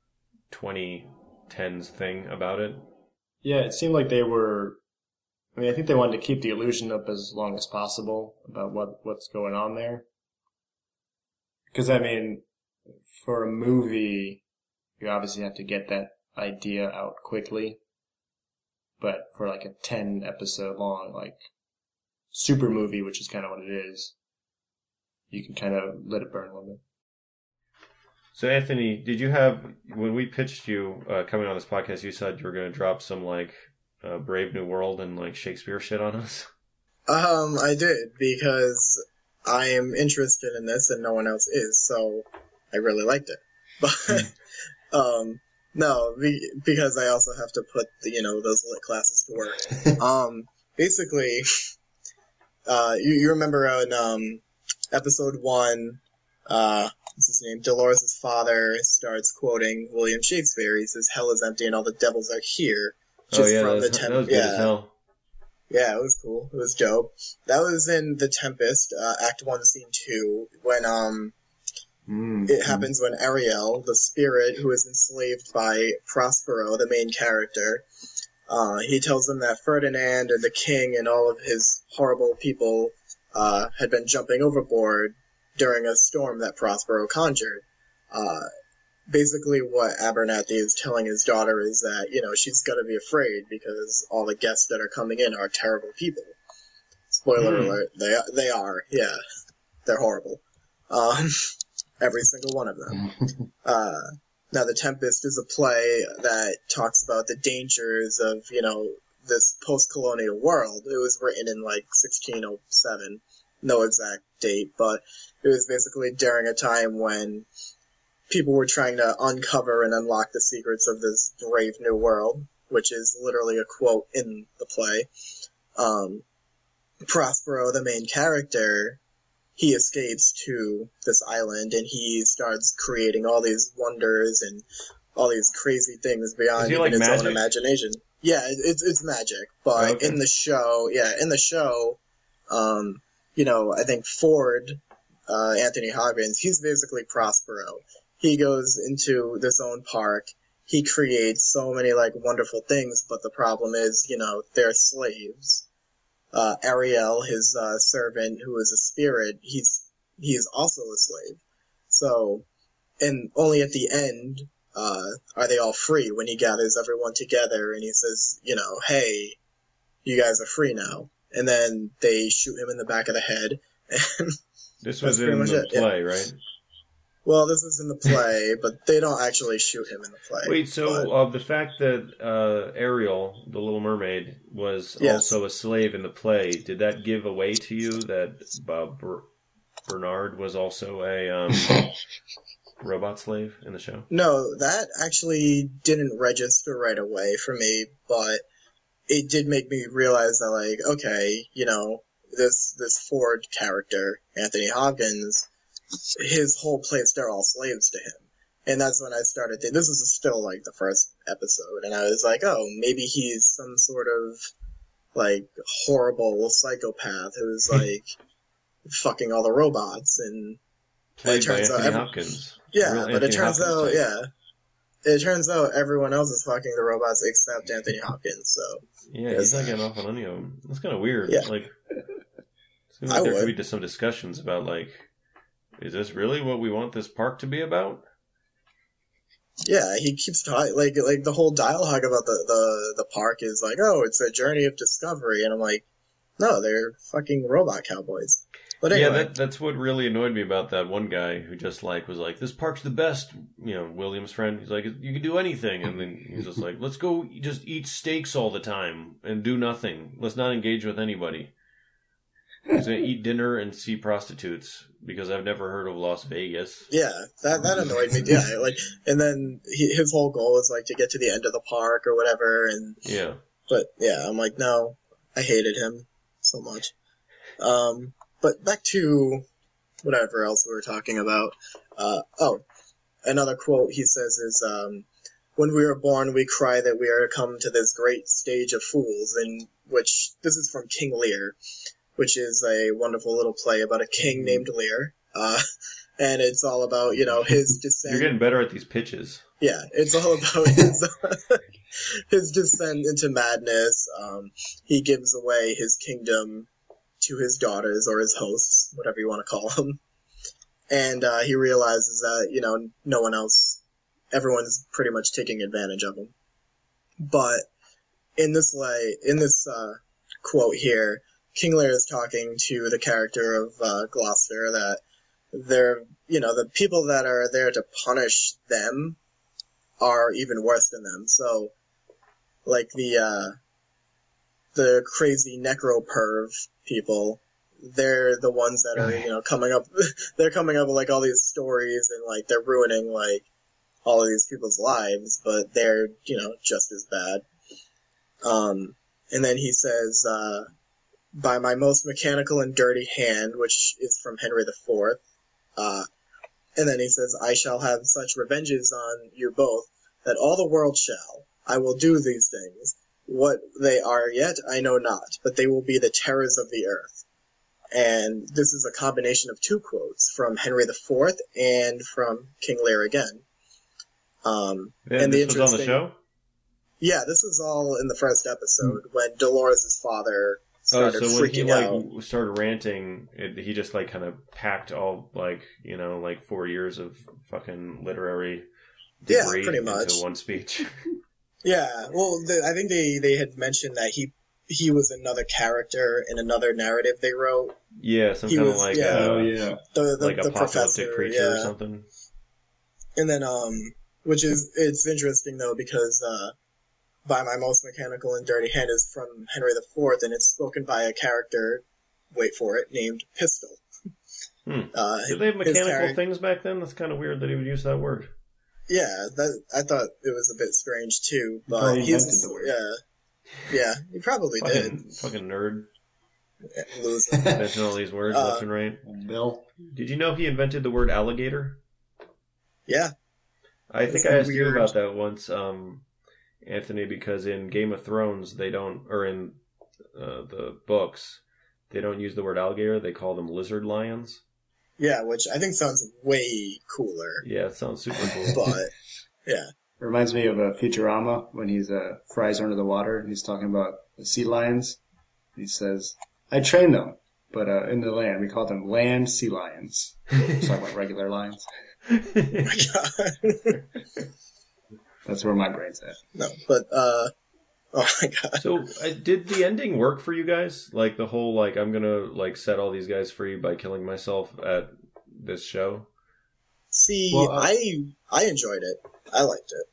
2010s thing about it. Yeah, it seemed like they were. I mean, I think they wanted to keep the illusion up as long as possible about what's going on there. Because, I mean, for a movie, you obviously have to get that idea out quickly. But for like a 10 episode long, like, super movie, which is kind of what it is, you can kind of let it burn a little bit. So, Anthony, did you have, when we pitched you coming on this podcast, you said you were going to drop some, like, Brave New World and, like, Shakespeare shit on us? I did, because I am interested in this and no one else is, so I really liked it. But, no, because I also have to put, those lit classes to work. Basically, you remember in, episode 1, what's his name? Dolores' father starts quoting William Shakespeare. He says, "Hell is empty and all the devils are here." Just that was good as hell. Yeah, it was cool. It was dope. That was in The Tempest, Act 1, Scene 2, when, it happens when Ariel, the spirit who is enslaved by Prospero, the main character, he tells them that Ferdinand and the king and all of his horrible people, had been jumping overboard during a storm that Prospero conjured. Basically what Abernathy is telling his daughter is that, she's gonna be afraid because all the guests that are coming in are terrible people. Spoiler alert, they are, yeah. They're horrible. Every single one of them. Now, The Tempest is a play that talks about the dangers of, this post-colonial world. It was written in, 1607. No exact date, but it was basically during a time when people were trying to uncover and unlock the secrets of this brave new world, which is literally a quote in the play. Prospero, the main character, he escapes to this island and he starts creating all these wonders and all these crazy things beyond even his own imagination. Yeah, it's magic, but in the show, I think Ford, Anthony Hopkins, he's basically Prospero. He goes into this own park. He creates so many, wonderful things, but the problem is, they're slaves. Ariel, his, servant, who is a spirit, he's also a slave. So, and only at the end, are they all free when he gathers everyone together and he says, hey, you guys are free now. And then they shoot him in the back of the head. And this was in the play, right? Well, this is in the play, but they don't actually shoot him in the play. Wait, so the fact that Ariel, the Little Mermaid, was also a slave in the play, did that give away to you that Bernard was also a robot slave in the show? No, that actually didn't register right away for me, but it did make me realize that, like, okay, you know, this Ford character, Anthony Hopkins, his whole place, they're all slaves to him. And that's when I started thinking, this is still, like, the first episode, and I was like, oh, maybe he's some sort of, like, horrible psychopath who's, like, fucking all the robots, and played by Anthony Hopkins. Yeah, but it turns out, it turns out everyone else is fucking the robots except Anthony Hopkins, so. Yeah, he's not getting off on any of them. That's kind of weird. Yeah. Like, seems like there could be some discussions about, like, is this really what we want this park to be about? Yeah, he keeps talking, like the whole dialogue about the park is like, oh, it's a journey of discovery, and I'm like, no, they're fucking robot cowboys. But anyway. Yeah, that's what really annoyed me about that one guy who just, like, was like, this park's the best, you know, William's friend. He's like, you can do anything. And then he's just like, let's go just eat steaks all the time and do nothing. Let's not engage with anybody. He's going to eat dinner and see prostitutes because I've never heard of Las Vegas. Yeah, that annoyed me. Yeah, like, and then his whole goal is, like, to get to the end of the park or whatever. And yeah. But, yeah, I'm like, no, I hated him so much. But back to whatever else we were talking about. Another quote he says is, when we are born, we cry that we are come to this great stage of fools, in which, this is from King Lear, which is a wonderful little play about a king named Lear. And it's all about, you know, his descent. You're getting better at these pitches. Yeah, it's all about his descent into madness. He gives away his kingdom to his daughters, or his hosts, whatever you want to call them. And he realizes that, you know, no one else, everyone's pretty much taking advantage of him. But in this quote here, King Lear is talking to the character of Gloucester that they're, you know, the people that are there to punish them are even worse than them. So, like the crazy necro-perv people, they're the ones that are, you know, coming up with like all these stories, and like they're ruining like all of these people's lives, but they're, you know, just as bad. And then he says, by my most mechanical and dirty hand, which is from Henry IV, and then he says, I shall have such revenges on you both, that all the world shall. I will do these things. What they are yet, I know not, but they will be the terrors of the earth. And this is a combination of two quotes, from Henry IV and from King Lear again. And this was on the show? Yeah, this was all in the first episode, when Dolores' father started freaking out. So when he, like, started ranting, he just, like, kind of packed all, like, you know, like 4 years of fucking literary debris pretty much into one speech. Yeah, well, I think they had mentioned that he was another character in another narrative they wrote. Yeah, some kind of like the apocalyptic professor, preacher or something. And then which is, it's interesting though, because by my most mechanical and dirty hand is from Henry IV, and it's spoken by a character, wait for it, named Pistol. Did they have mechanical things back then? That's kind of weird that he would use that word. Yeah, I thought it was a bit strange too, but he invented the word. Yeah, he probably did. Fucking nerd. Loser. Inventing all these words left and right. Bill. Did you know he invented the word alligator? Yeah. I think I asked you about that once, Anthony, because in Game of Thrones, they don't, or in the books, they don't use the word alligator, they call them lizard lions. Yeah, which I think sounds way cooler. Yeah, it sounds super cool. But, yeah. It reminds me of Futurama, when he's fries under the water, and he's talking about the sea lions. He says, I train them, but in the land, we call them land sea lions. It's talking about regular lions. Oh my god. That's where my brain's at. No, but, oh my god. So, did the ending work for you guys? Like, the whole, like, I'm gonna, like, set all these guys free by killing myself at this show? See, Well, I enjoyed it. I liked it.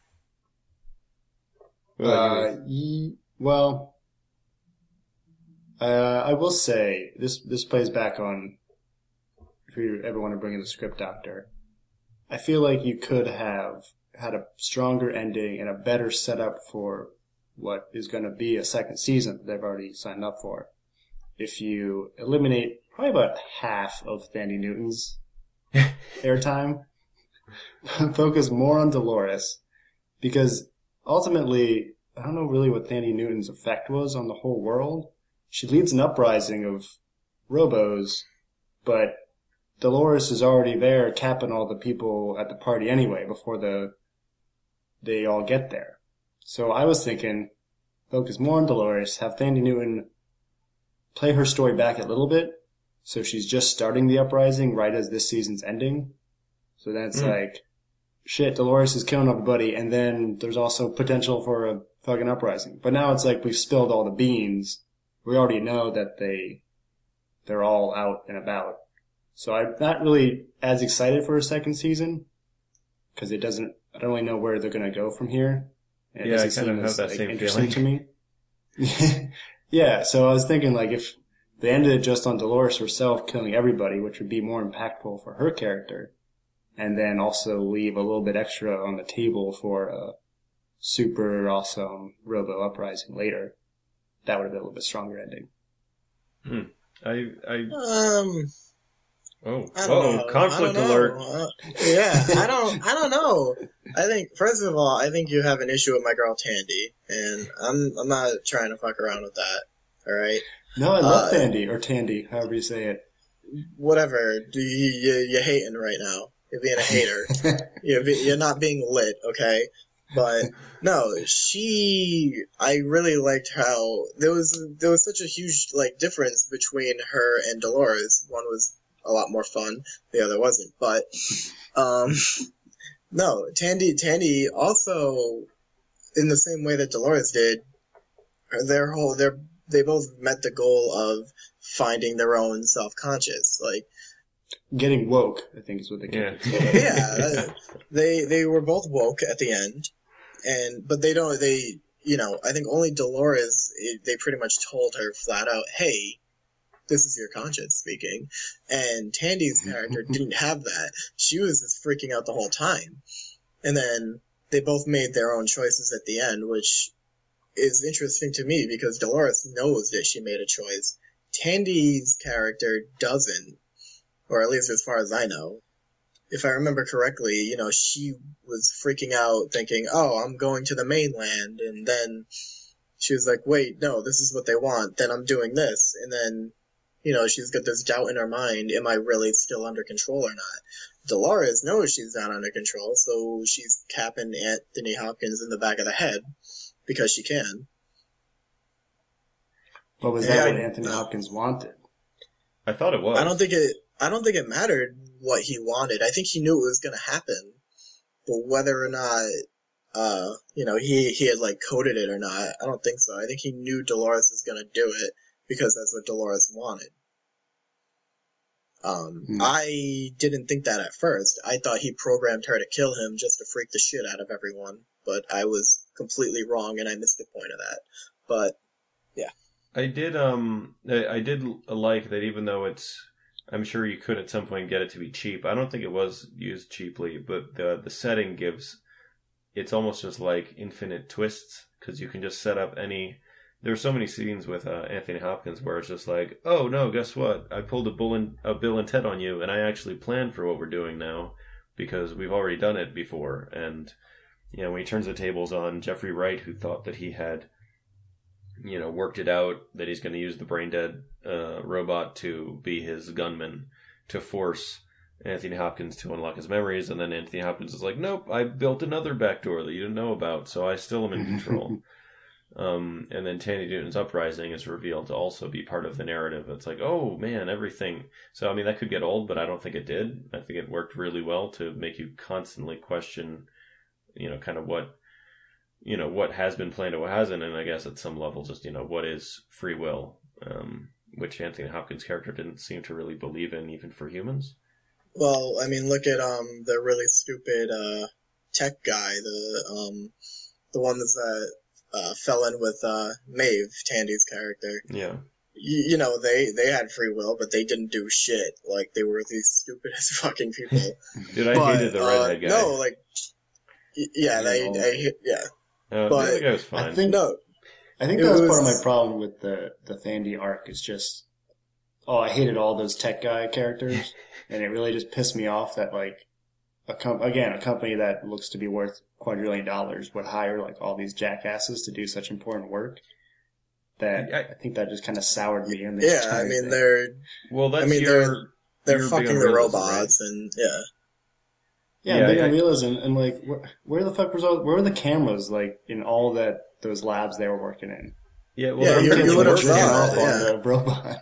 I will say this plays back on if you ever want to bring in the script doctor. I feel like you could have had a stronger ending and a better setup for what is going to be a second season that they've already signed up for. If you eliminate probably about half of Thandie Newton's airtime, focus more on Dolores, because ultimately, I don't know really what Thandie Newton's effect was on the whole world. She leads an uprising of robos, but Dolores is already there capping all the people at the party anyway before they all get there. So I was thinking, focus more on Dolores, have Thandie Newton play her story back a little bit, so she's just starting the uprising right as this season's ending. So then it's like, shit, Dolores is killing everybody, and then there's also potential for a fucking uprising. But now it's like we've spilled all the beans. We already know that they're all out and about. So I'm not really as excited for a second season, because I don't really know where they're going to go from here. And yeah, I kind of have that same feeling. To me. Yeah, so I was thinking, like, if they ended it just on Dolores herself killing everybody, which would be more impactful for her character, and then also leave a little bit extra on the table for a super awesome Robo uprising later, that would have been a little bit stronger ending. Conflict alert. I don't know. I think, first of all, I think you have an issue with my girl Thandie, and I'm not trying to fuck around with that. All right. No, I love Thandie, or Tandy, however you say it. Whatever. You're hating right now. You're being a hater. You're not being lit, okay? But no, I really liked how there was such a huge difference between her and Dolores. One was a lot more fun, the other wasn't. But no, Thandie also, in the same way that Dolores did, they both met the goal of finding their own self-conscious, getting woke, I think is what they call it. Yeah, they were both woke at the end, but I think only Dolores, they pretty much told her flat out, hey, this is your conscience speaking. And Thandie's character didn't have that. She was just freaking out the whole time. And then they both made their own choices at the end, which is interesting to me because Dolores knows that she made a choice. Thandie's character doesn't, or at least as far as I know. If I remember correctly, she was freaking out thinking, oh, I'm going to the mainland. And then she was like, wait, no, this is what they want. Then I'm doing this. And then, she's got this doubt in her mind. Am I really still under control or not? Dolores knows she's not under control, so she's capping Anthony Hopkins in the back of the head because she can. But was that what Anthony Hopkins wanted? I thought it was. I don't think it mattered what he wanted. I think he knew it was going to happen, but whether or not, he had coded it or not, I don't think so. I think he knew Dolores was going to do it because that's what Dolores wanted. I didn't think that at first. I thought he programmed her to kill him just to freak the shit out of everyone, but I was completely wrong and I missed the point of that. But yeah. I did like that, even though I'm sure you could at some point get it to be cheap. I don't think it was used cheaply, but the setting it's almost just like infinite twists, because you can just set up there's so many scenes with Anthony Hopkins where it's just like, oh no, guess what? I pulled a Bill and Ted on you, and I actually planned for what we're doing now because we've already done it before. And when he turns the tables on Jeffrey Wright, who thought that he had worked it out, that he's going to use the brain dead robot to be his gunman to force Anthony Hopkins to unlock his memories, and then Anthony Hopkins is like, nope, I built another backdoor that you didn't know about, so I still am in control. And then Thandie Newton's uprising is revealed to also be part of the narrative. It's like, oh man, everything. So I mean, that could get old, but I don't think it did. I think it worked really well to make you constantly question, kind of what has been planned and what hasn't, and I guess at some level just, what is free will, which Anthony Hopkins' character didn't seem to really believe in, even for humans. Well, I mean, look at the really stupid tech guy, the one that fell in with Maeve, Tandy's character. Yeah. You know, they had free will, but they didn't do shit. Like, they were these stupid as fucking people. Dude, I hated the redhead guy. No, like, yeah, yeah. But that guy was fine. I think that was part of my problem with the Thandie arc. Is just, I hated all those tech guy characters, and it really just pissed me off that like a company that looks to be worth $250 would hire like all these jackasses to do such important work. That I think that just kind of soured me. In the I mean, they're fucking the robots, right? And big on realism, and like where the fuck where were the cameras like in all those labs they were working in? Yeah, well, you would have thought on the robot.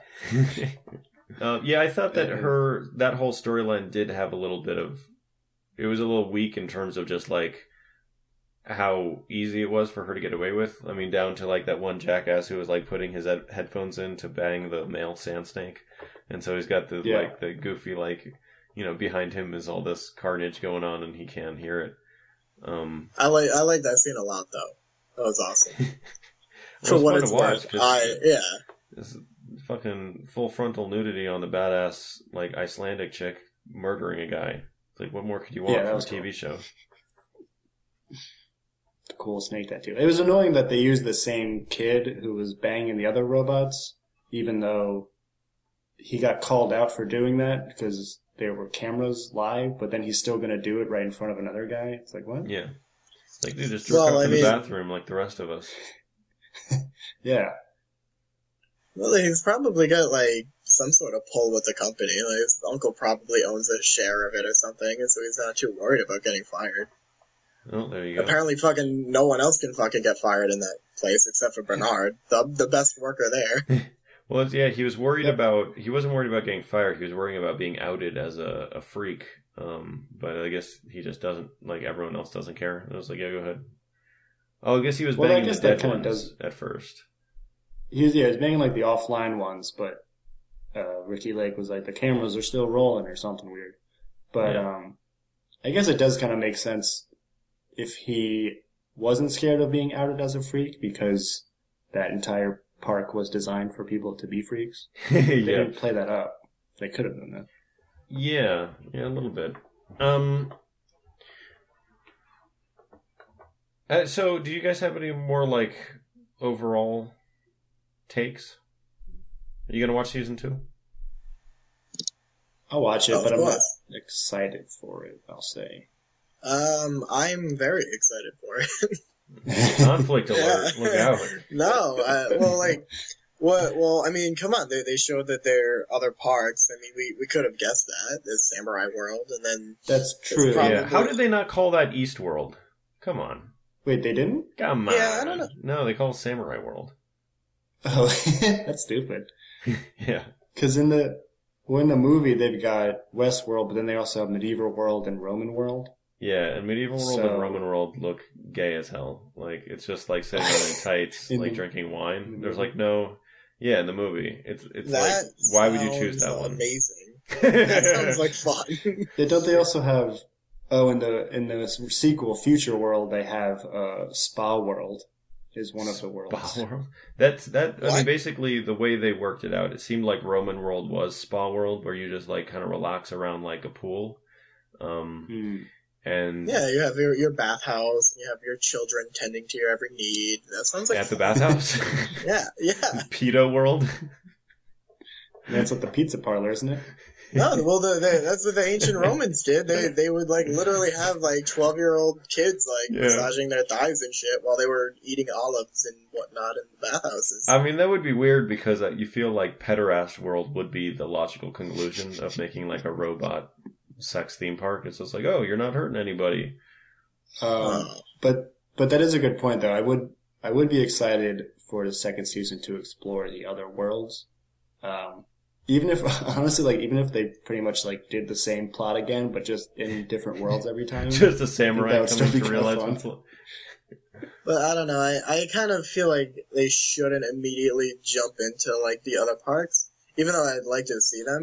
I thought that that whole storyline did have a little bit of, it was a little weak in terms of just like how easy it was for her to get away with. I mean, down to like that one jackass who was like putting his headphones in to bang the male sand snake, and so he's got the like the goofy like, you know, behind him is all this carnage going on and he can't hear it. I like that scene a lot though. That was awesome. For what it's worth, yeah. This fucking full frontal nudity on the badass like Icelandic chick murdering a guy. It's like, what more could you want from a TV show? Cool snake tattoo. It was annoying that they used the same kid who was banging the other robots, even though he got called out for doing that because there were cameras live, but then he's still going to do it right in front of another guy. It's like, what? Yeah. It's like, dude, just jerk up in the bathroom like the rest of us. Yeah. Well, he's probably got like some sort of pull with the company. Like his uncle probably owns a share of it or something, and so he's not too worried about getting fired. Oh, there you go. Apparently fucking no one else can fucking get fired in that place except for Bernard, the best worker there. Well, he was worried about, he wasn't worried about getting fired, he was worrying about being outed as a freak. But I guess he just doesn't, like everyone else doesn't care. I was like, yeah, go ahead. Oh, I guess he was banging the dead ones at first. He was banging like the offline ones, but Ricky Lake was like, the cameras are still rolling or something weird. But I guess it does kind of make sense if he wasn't scared of being outed as a freak, because that entire park was designed for people to be freaks. They didn't play that up. They could have done that. Yeah, a little bit. So, do you guys have any more, like, overall takes? Are you going to watch season 2? I'll watch it, but I'm not excited for it, I'll say. I'm very excited for it. Conflict alert. Look out. No, well, I mean, come on. They showed that there are other parks. I mean, we could have guessed that. The Samurai World, and then... That's true. Yeah. How did they not call that East World? Come on. Wait, they didn't? Come on. Yeah, I don't know. No, they call it Samurai World. Oh, that's stupid. Yeah. Because in the movie, they've got Westworld, but then they also have Medieval World and Roman World. Yeah, and Medieval World and Roman World look gay as hell. Like, it's just like sitting in tights, like drinking wine. There's like no... Yeah, in the movie. It's like, why would you choose that one? Amazing. That sounds like fun. Yeah, don't they also have... Oh, in the sequel, Future World, they have Spa World is one of the worlds. Spa World? I mean, basically, the way they worked it out, it seemed like Roman World was Spa World, where you just like kind of relax around like a pool. And yeah, you have your bathhouse, and you have your children tending to your every need. That sounds like at the bathhouse. Yeah. Pedo World. That's what the pizza parlor, isn't it? No, well, that's what the ancient Romans did. They would like literally have like 12-year-old kids like massaging their thighs and shit while they were eating olives and whatnot in the bathhouses. I mean, that would be weird because you feel like Pederast World would be the logical conclusion of making like a robot sex theme park. It's just like, oh, you're not hurting anybody. But that is a good point, though. I would be excited for the second season to explore the other worlds. Even if they pretty much like did the same plot again, but just in different worlds every time. Just a samurai coming to realize. But I don't know. I kind of feel like they shouldn't immediately jump into like the other parks, even though I'd like to see them.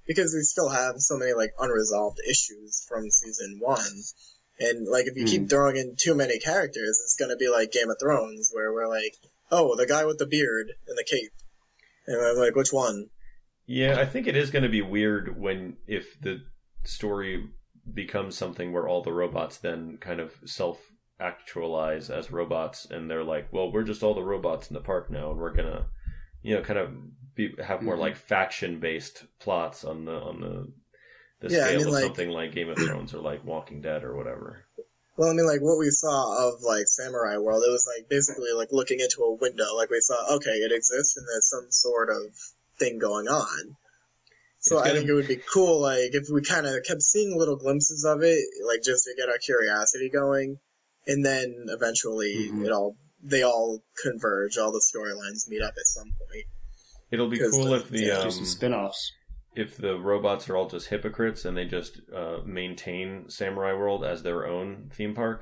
because we still have so many, like, unresolved issues from season 1. And, like, if you keep throwing in too many characters, it's gonna be like Game of Thrones, where we're like, oh, the guy with the beard and the cape. And I'm like, which one? Yeah, I think it is gonna be weird if the story becomes something where all the robots then kind of self-actualize as robots, and they're like, well, we're just all the robots in the park now, and we're gonna, kind of have more like faction-based plots on the scale of something like Game of Thrones or like Walking Dead or whatever. Well, I mean, like, what we saw of, like, Samurai World, it was, like, basically, like, looking into a window. Like, we saw, okay, it exists, and there's some sort of thing going on. So I think it would be cool, like, if we kind of kept seeing little glimpses of it, like, just to get our curiosity going, and then eventually they all converge, all the storylines meet up at some point. It'll be cool if do some spin-offs. If the robots are all just hypocrites and they just maintain Samurai World as their own theme park.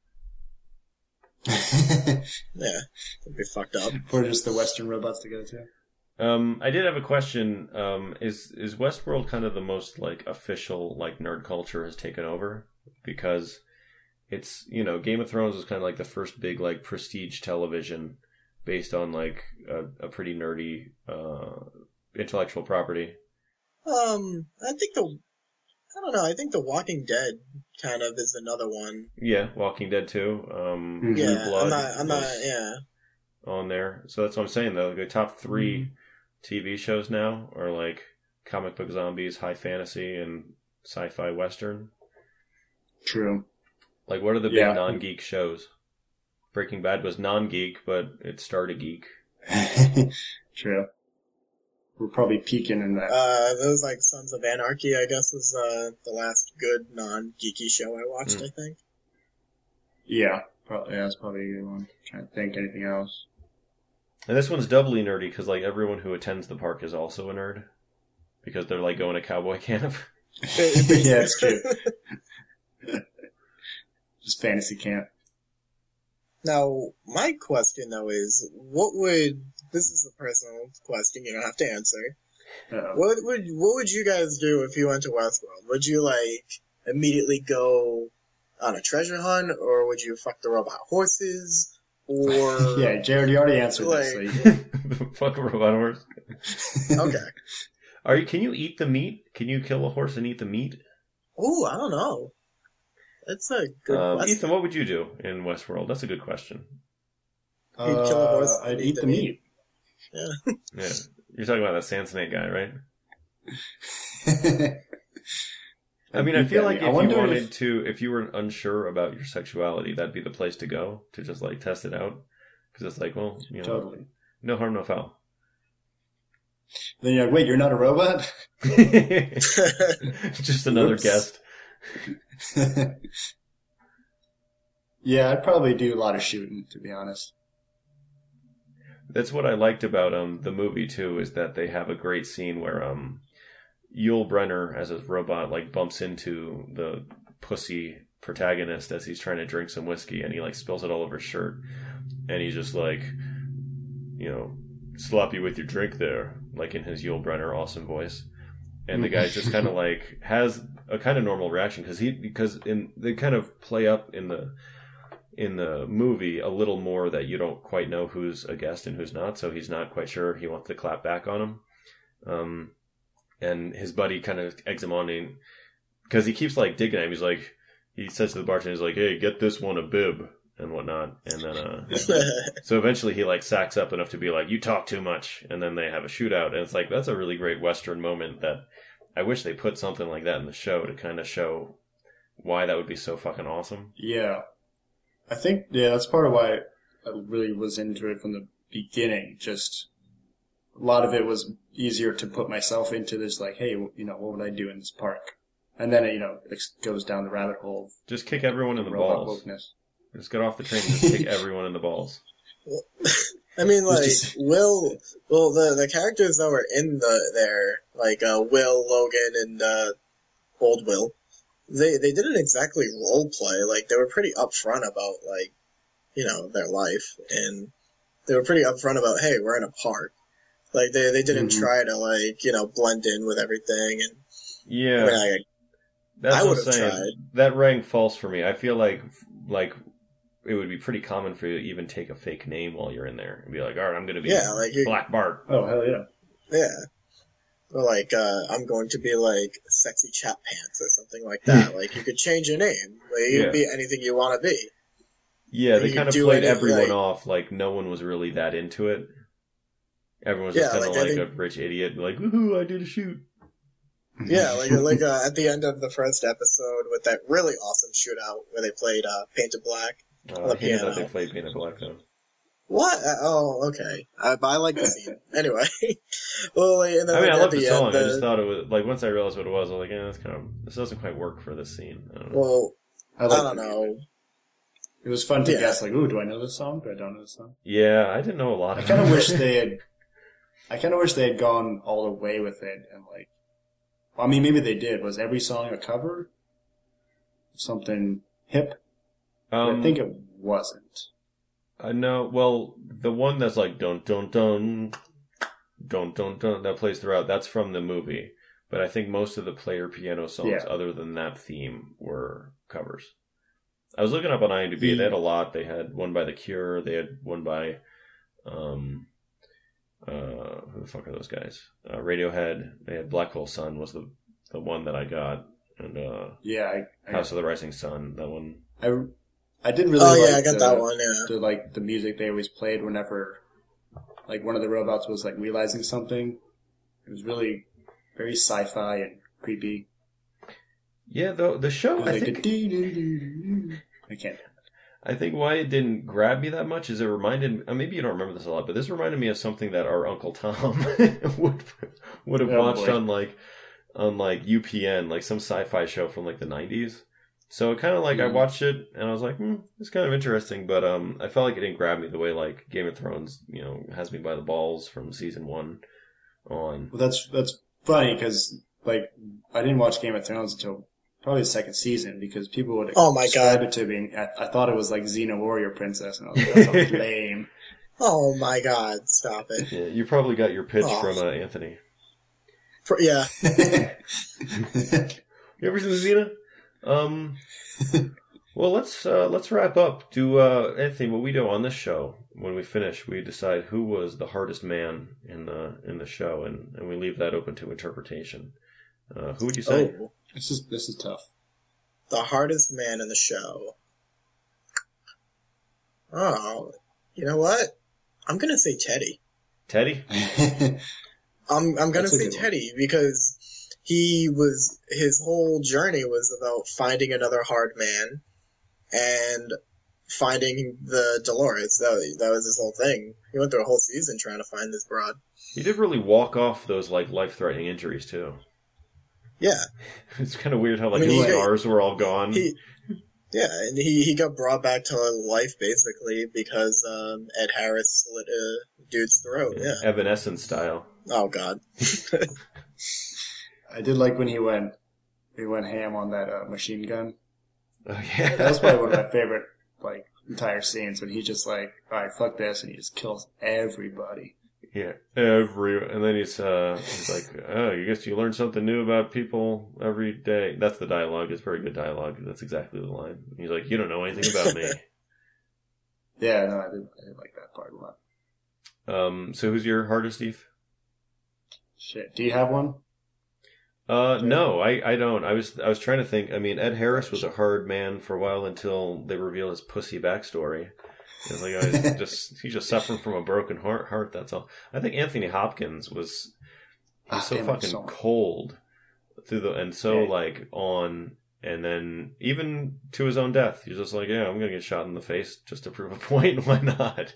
Yeah, it'd be fucked up. For just the Western robots to go to. I did have a question. Is Westworld kind of the most like official like nerd culture has taken over? Because it's, Game of Thrones was kind of like the first big like prestige television based on like a pretty nerdy intellectual property. I think The Walking Dead kind of is another one. Yeah, Walking Dead too. Yeah, Blood I'm not, on there. So that's what I'm saying though. The top 3 TV shows now are like comic book zombies, high fantasy, and sci-fi western. True. Like, what are the big non-geek shows? Breaking Bad was non-geek, but it starred a geek. True. We're probably peaking in that. Those like Sons of Anarchy, I guess, was the last good non-geeky show I watched. I think. Yeah, that's probably a good one. I'm trying to think anything else. And this one's doubly nerdy because like everyone who attends the park is also a nerd because they're like going to cowboy camp. Yeah, it's true. Just fantasy camp. Now, my question though is, this is a personal question, you don't have to answer. What would you guys do if you went to Westworld? Would you like immediately go on a treasure hunt, or would you fuck the robot horses? Or yeah, Jared, you already answered this. So fuck a robot horse. Okay. Can you eat the meat? Can you kill a horse and eat the meat? Oh, I don't know. That's a good question. Ethan, what would you do in Westworld? That's a good question. You'd kill a horse. I'd eat the meat. Yeah. Yeah. You're talking about that Sand Snake guy, right? I mean, I feel like if you were unsure about your sexuality, that'd be the place to go to just like test it out. Because it's like, well, totally. No harm, no foul. Then you're like, wait, you're not a robot? Just another guest. Yeah, I'd probably do a lot of shooting, to be honest. That's what I liked about the movie too, is that they have a great scene where Yul Brynner as a robot like bumps into the pussy protagonist as he's trying to drink some whiskey, and he like spills it all over his shirt, and he's just like, sloppy with your drink there, like in his Yul Brynner awesome voice. And the guy just kind of like has a kind of normal reaction because they kind of play up in the movie a little more that you don't quite know who's a guest and who's not, so he's not quite sure he wants to clap back on him. And his buddy kind of eggs him on because he keeps like digging at him. He's like, he says to the bartender, he's like, hey, get this one a bib and whatnot. And then so eventually he like sacks up enough to be like, you talk too much, and then they have a shootout. And it's like, that's a really great Western moment that I wish they put something like that in the show to kind of show why that would be so fucking awesome. Yeah. I think, that's part of why I really was into it from the beginning. Just a lot of it was easier to put myself into this, like, hey, what would I do in this park? And then it, it goes down the rabbit hole. Just kick everyone in the balls. Wokeness. Just get off the train and just kick everyone in the balls. I mean, like, the characters that were in there, like, Will, Logan, and, Old Will, they didn't exactly role play. Like, they were pretty upfront about, like, their life, and they were pretty upfront about, hey, we're in a park. Like they didn't try to like blend in with everything, and yeah, I mean, that's I what would I'm have saying. tried. That rang false for me. I feel like it would be pretty common for you to even take a fake name while you're in there and be like, all right, I'm going to be like Black Bart. Oh, hell yeah. Yeah. Or like, I'm going to be like Sexy Chat Pants or something like that. Like, you could change your name. Like, you could be anything you want to be. Yeah, they kind of played everyone off like no one was really that into it. Everyone was just kind of like a rich idiot, like, woohoo, I did a shoot. Yeah, like at the end of the first episode with that really awesome shootout where they played Painted Black. I hated that they played Painted Black, though. What? Oh, okay. But I like the scene. Anyway. Well, and then, I mean, I love the song. I just thought it was, like, once I realized what it was, I was like, this doesn't quite work for this scene. I don't know. Well, I don't know. It was fun to guess, like, ooh, do I know this song? Do I don't know this song? Yeah, I didn't know a lot of it. I kind of wish they had gone all the way with it, and, like, I mean, maybe they did. Was every song a cover? Something hip? I think it wasn't. No, well, the one that's like dun dun dun dun dun dun that plays throughout, that's from the movie. But I think most of the player piano songs, other than that theme, were covers. I was looking up on IMDb. They had a lot. They had one by The Cure. They had one by who the fuck are those guys? Radiohead. They had Black Hole Sun was the one that I got, and House of the Rising Sun. That one. I did really I got that one, yeah. The music they always played whenever, like, one of the robots was, like, realizing something. It was really very sci-fi and creepy. Yeah, the show, I think... I can't. I think why it didn't grab me that much is it reminded... maybe you don't remember this a lot, but this reminded me of something that our Uncle Tom would have watched on UPN, like some sci-fi show from, like, the 90s. So kind of like I watched it and I was like, it's kind of interesting, but I felt like it didn't grab me the way like Game of Thrones, has me by the balls from season 1 on. Well, that's funny because like I didn't watch Game of Thrones until probably the second season because people would describe it to me. I thought it was like Xena Warrior Princess, and I was like, that sounds lame. Oh my god! Stop it. Yeah, you probably got your pitch from Anthony. Yeah. You ever seen Xena? Well, let's wrap up. Do Anthony, what we do on this show when we finish, we decide who was the hardest man in the show, and we leave that open to interpretation. Who would you say? Oh, this is tough. The hardest man in the show. Oh, you know what? I'm gonna say Teddy. Teddy? I'm gonna say Teddy because his whole journey was about finding another hard man and finding the Dolores. That was his whole thing. He went through a whole season trying to find this broad. He did really walk off those like life-threatening injuries too. Yeah. It's kind of weird how like his scars were all gone. And he got brought back to life basically because Ed Harris slit a dude's throat. Yeah. Evanescence style. Oh god. I did like when he went ham on that machine gun. Oh yeah, that was probably one of my favorite like entire scenes when he just like, all right, fuck this, and he just kills everybody. Yeah, and then he's like, oh, I guess you learn something new about people every day. That's the dialogue. It's very good dialogue. That's exactly the line. He's like, you don't know anything about me. Yeah, no, I did like that part a lot. So who's your hardest, Steve? Shit, do you have one? No, I don't. I was trying to think. I mean, Ed Harris was a hard man for a while until they reveal his pussy backstory. It's like he's just suffering from a broken heart. That's all. I think Anthony Hopkins was so fucking cold and then even to his own death, he's just like, yeah, I'm gonna get shot in the face just to prove a point. Why not?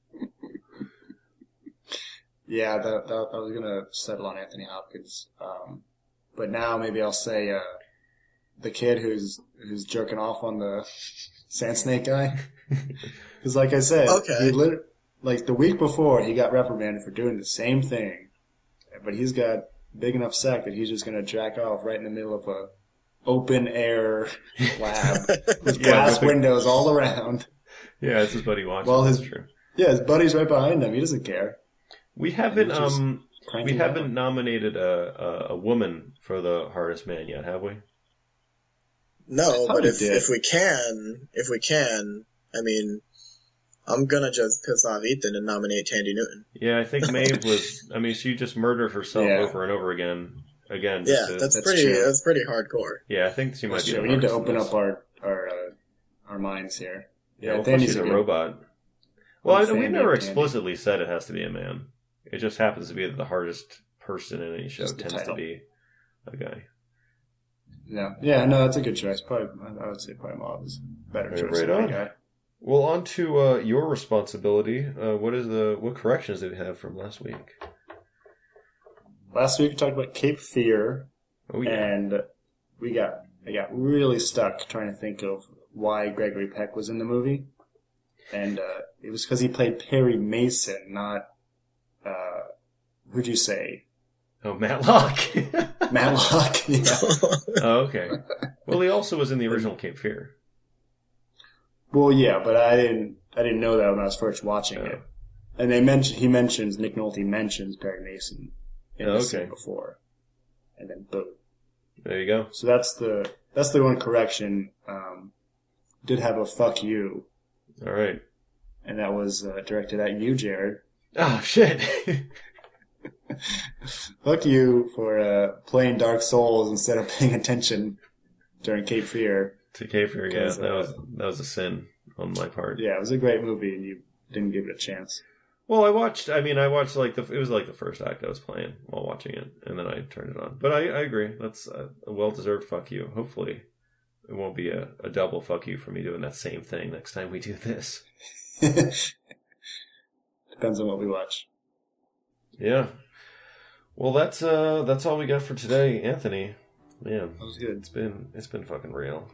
Yeah, that I was gonna settle on Anthony Hopkins. But now maybe I'll say the kid who's jerking off on the Sand Snake guy. Because like I said, like the week before he got reprimanded for doing the same thing, but he's got big enough sack that he's just gonna jack off right in the middle of a open air lab with glass windows all around. Yeah, it's his buddy watching. Well, his buddy's right behind him. He doesn't care. We haven't nominated a woman for the hardest man yet, have we? No, but if we can, I mean, I'm gonna just piss off Ethan and nominate Tandy Newton. Yeah, I think Maeve was. I mean, she just murdered herself over and over again. That's pretty hardcore. Yeah, I think she might be. We need to open up our minds here. Yeah, well, she's a robot. Well, we've never explicitly said it has to be a man. It just happens to be that the hardest person in any show tends to be a guy. Yeah, no, that's a good choice. Probably, I would say probably Maud is a better choice than that guy. Well, on to your responsibility. What corrections did we have from last week? Last week we talked about Cape Fear, and I got really stuck trying to think of why Gregory Peck was in the movie, and it was because he played Perry Mason, not who'd you say? Oh, Matlock. Matlock. Yeah. Oh, okay. Well, he also was in the original Cape Fear. Well, yeah, but I didn't know that when I was first watching it. And Nick Nolte mentions Perry Mason in the scene before, and then boom. There you go. So that's the one correction. Did have a fuck you. All right. And that was directed at you, Jared. Oh shit. Fuck you for playing Dark Souls instead of paying attention during Cape Fear. To Cape Fear, yeah, that was a sin on my part. Yeah, it was a great movie, and you didn't give it a chance. Well, I watched it was like the first act I was playing while watching it, and then I turned it on. But I agree, that's a well-deserved fuck you. Hopefully, it won't be a double fuck you for me doing that same thing next time we do this. Depends on what we watch. Yeah. Well, that's all we got for today, Anthony. Man, that was good. It's been fucking real.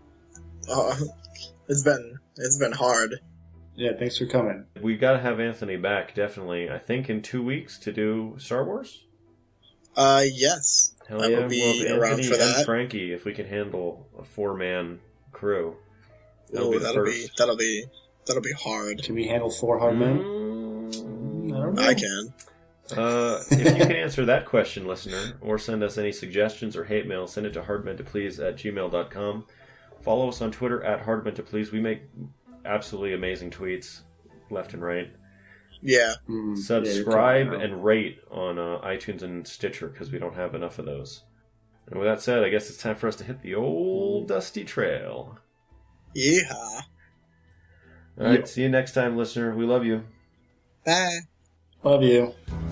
It's been hard. Yeah, thanks for coming. We got to have Anthony back, definitely. I think in 2 weeks to do Star Wars. Yes. Hell I will be around Anthony for that. And Frankie, if we can handle a 4-man crew, that'll be hard. Can we handle 4 hard men? I don't know. I can. If you can answer that question, listener, or send us any suggestions or hate mail, send it to hardmentoplease@gmail.com. Follow us on Twitter @hardmentoplease. We make absolutely amazing tweets left and right. Yeah. Subscribe and rate on iTunes and Stitcher because we don't have enough of those. And with that said, I guess it's time for us to hit the old dusty trail. Yeehaw. All right, see you next time, listener. We love you. Bye. Love you.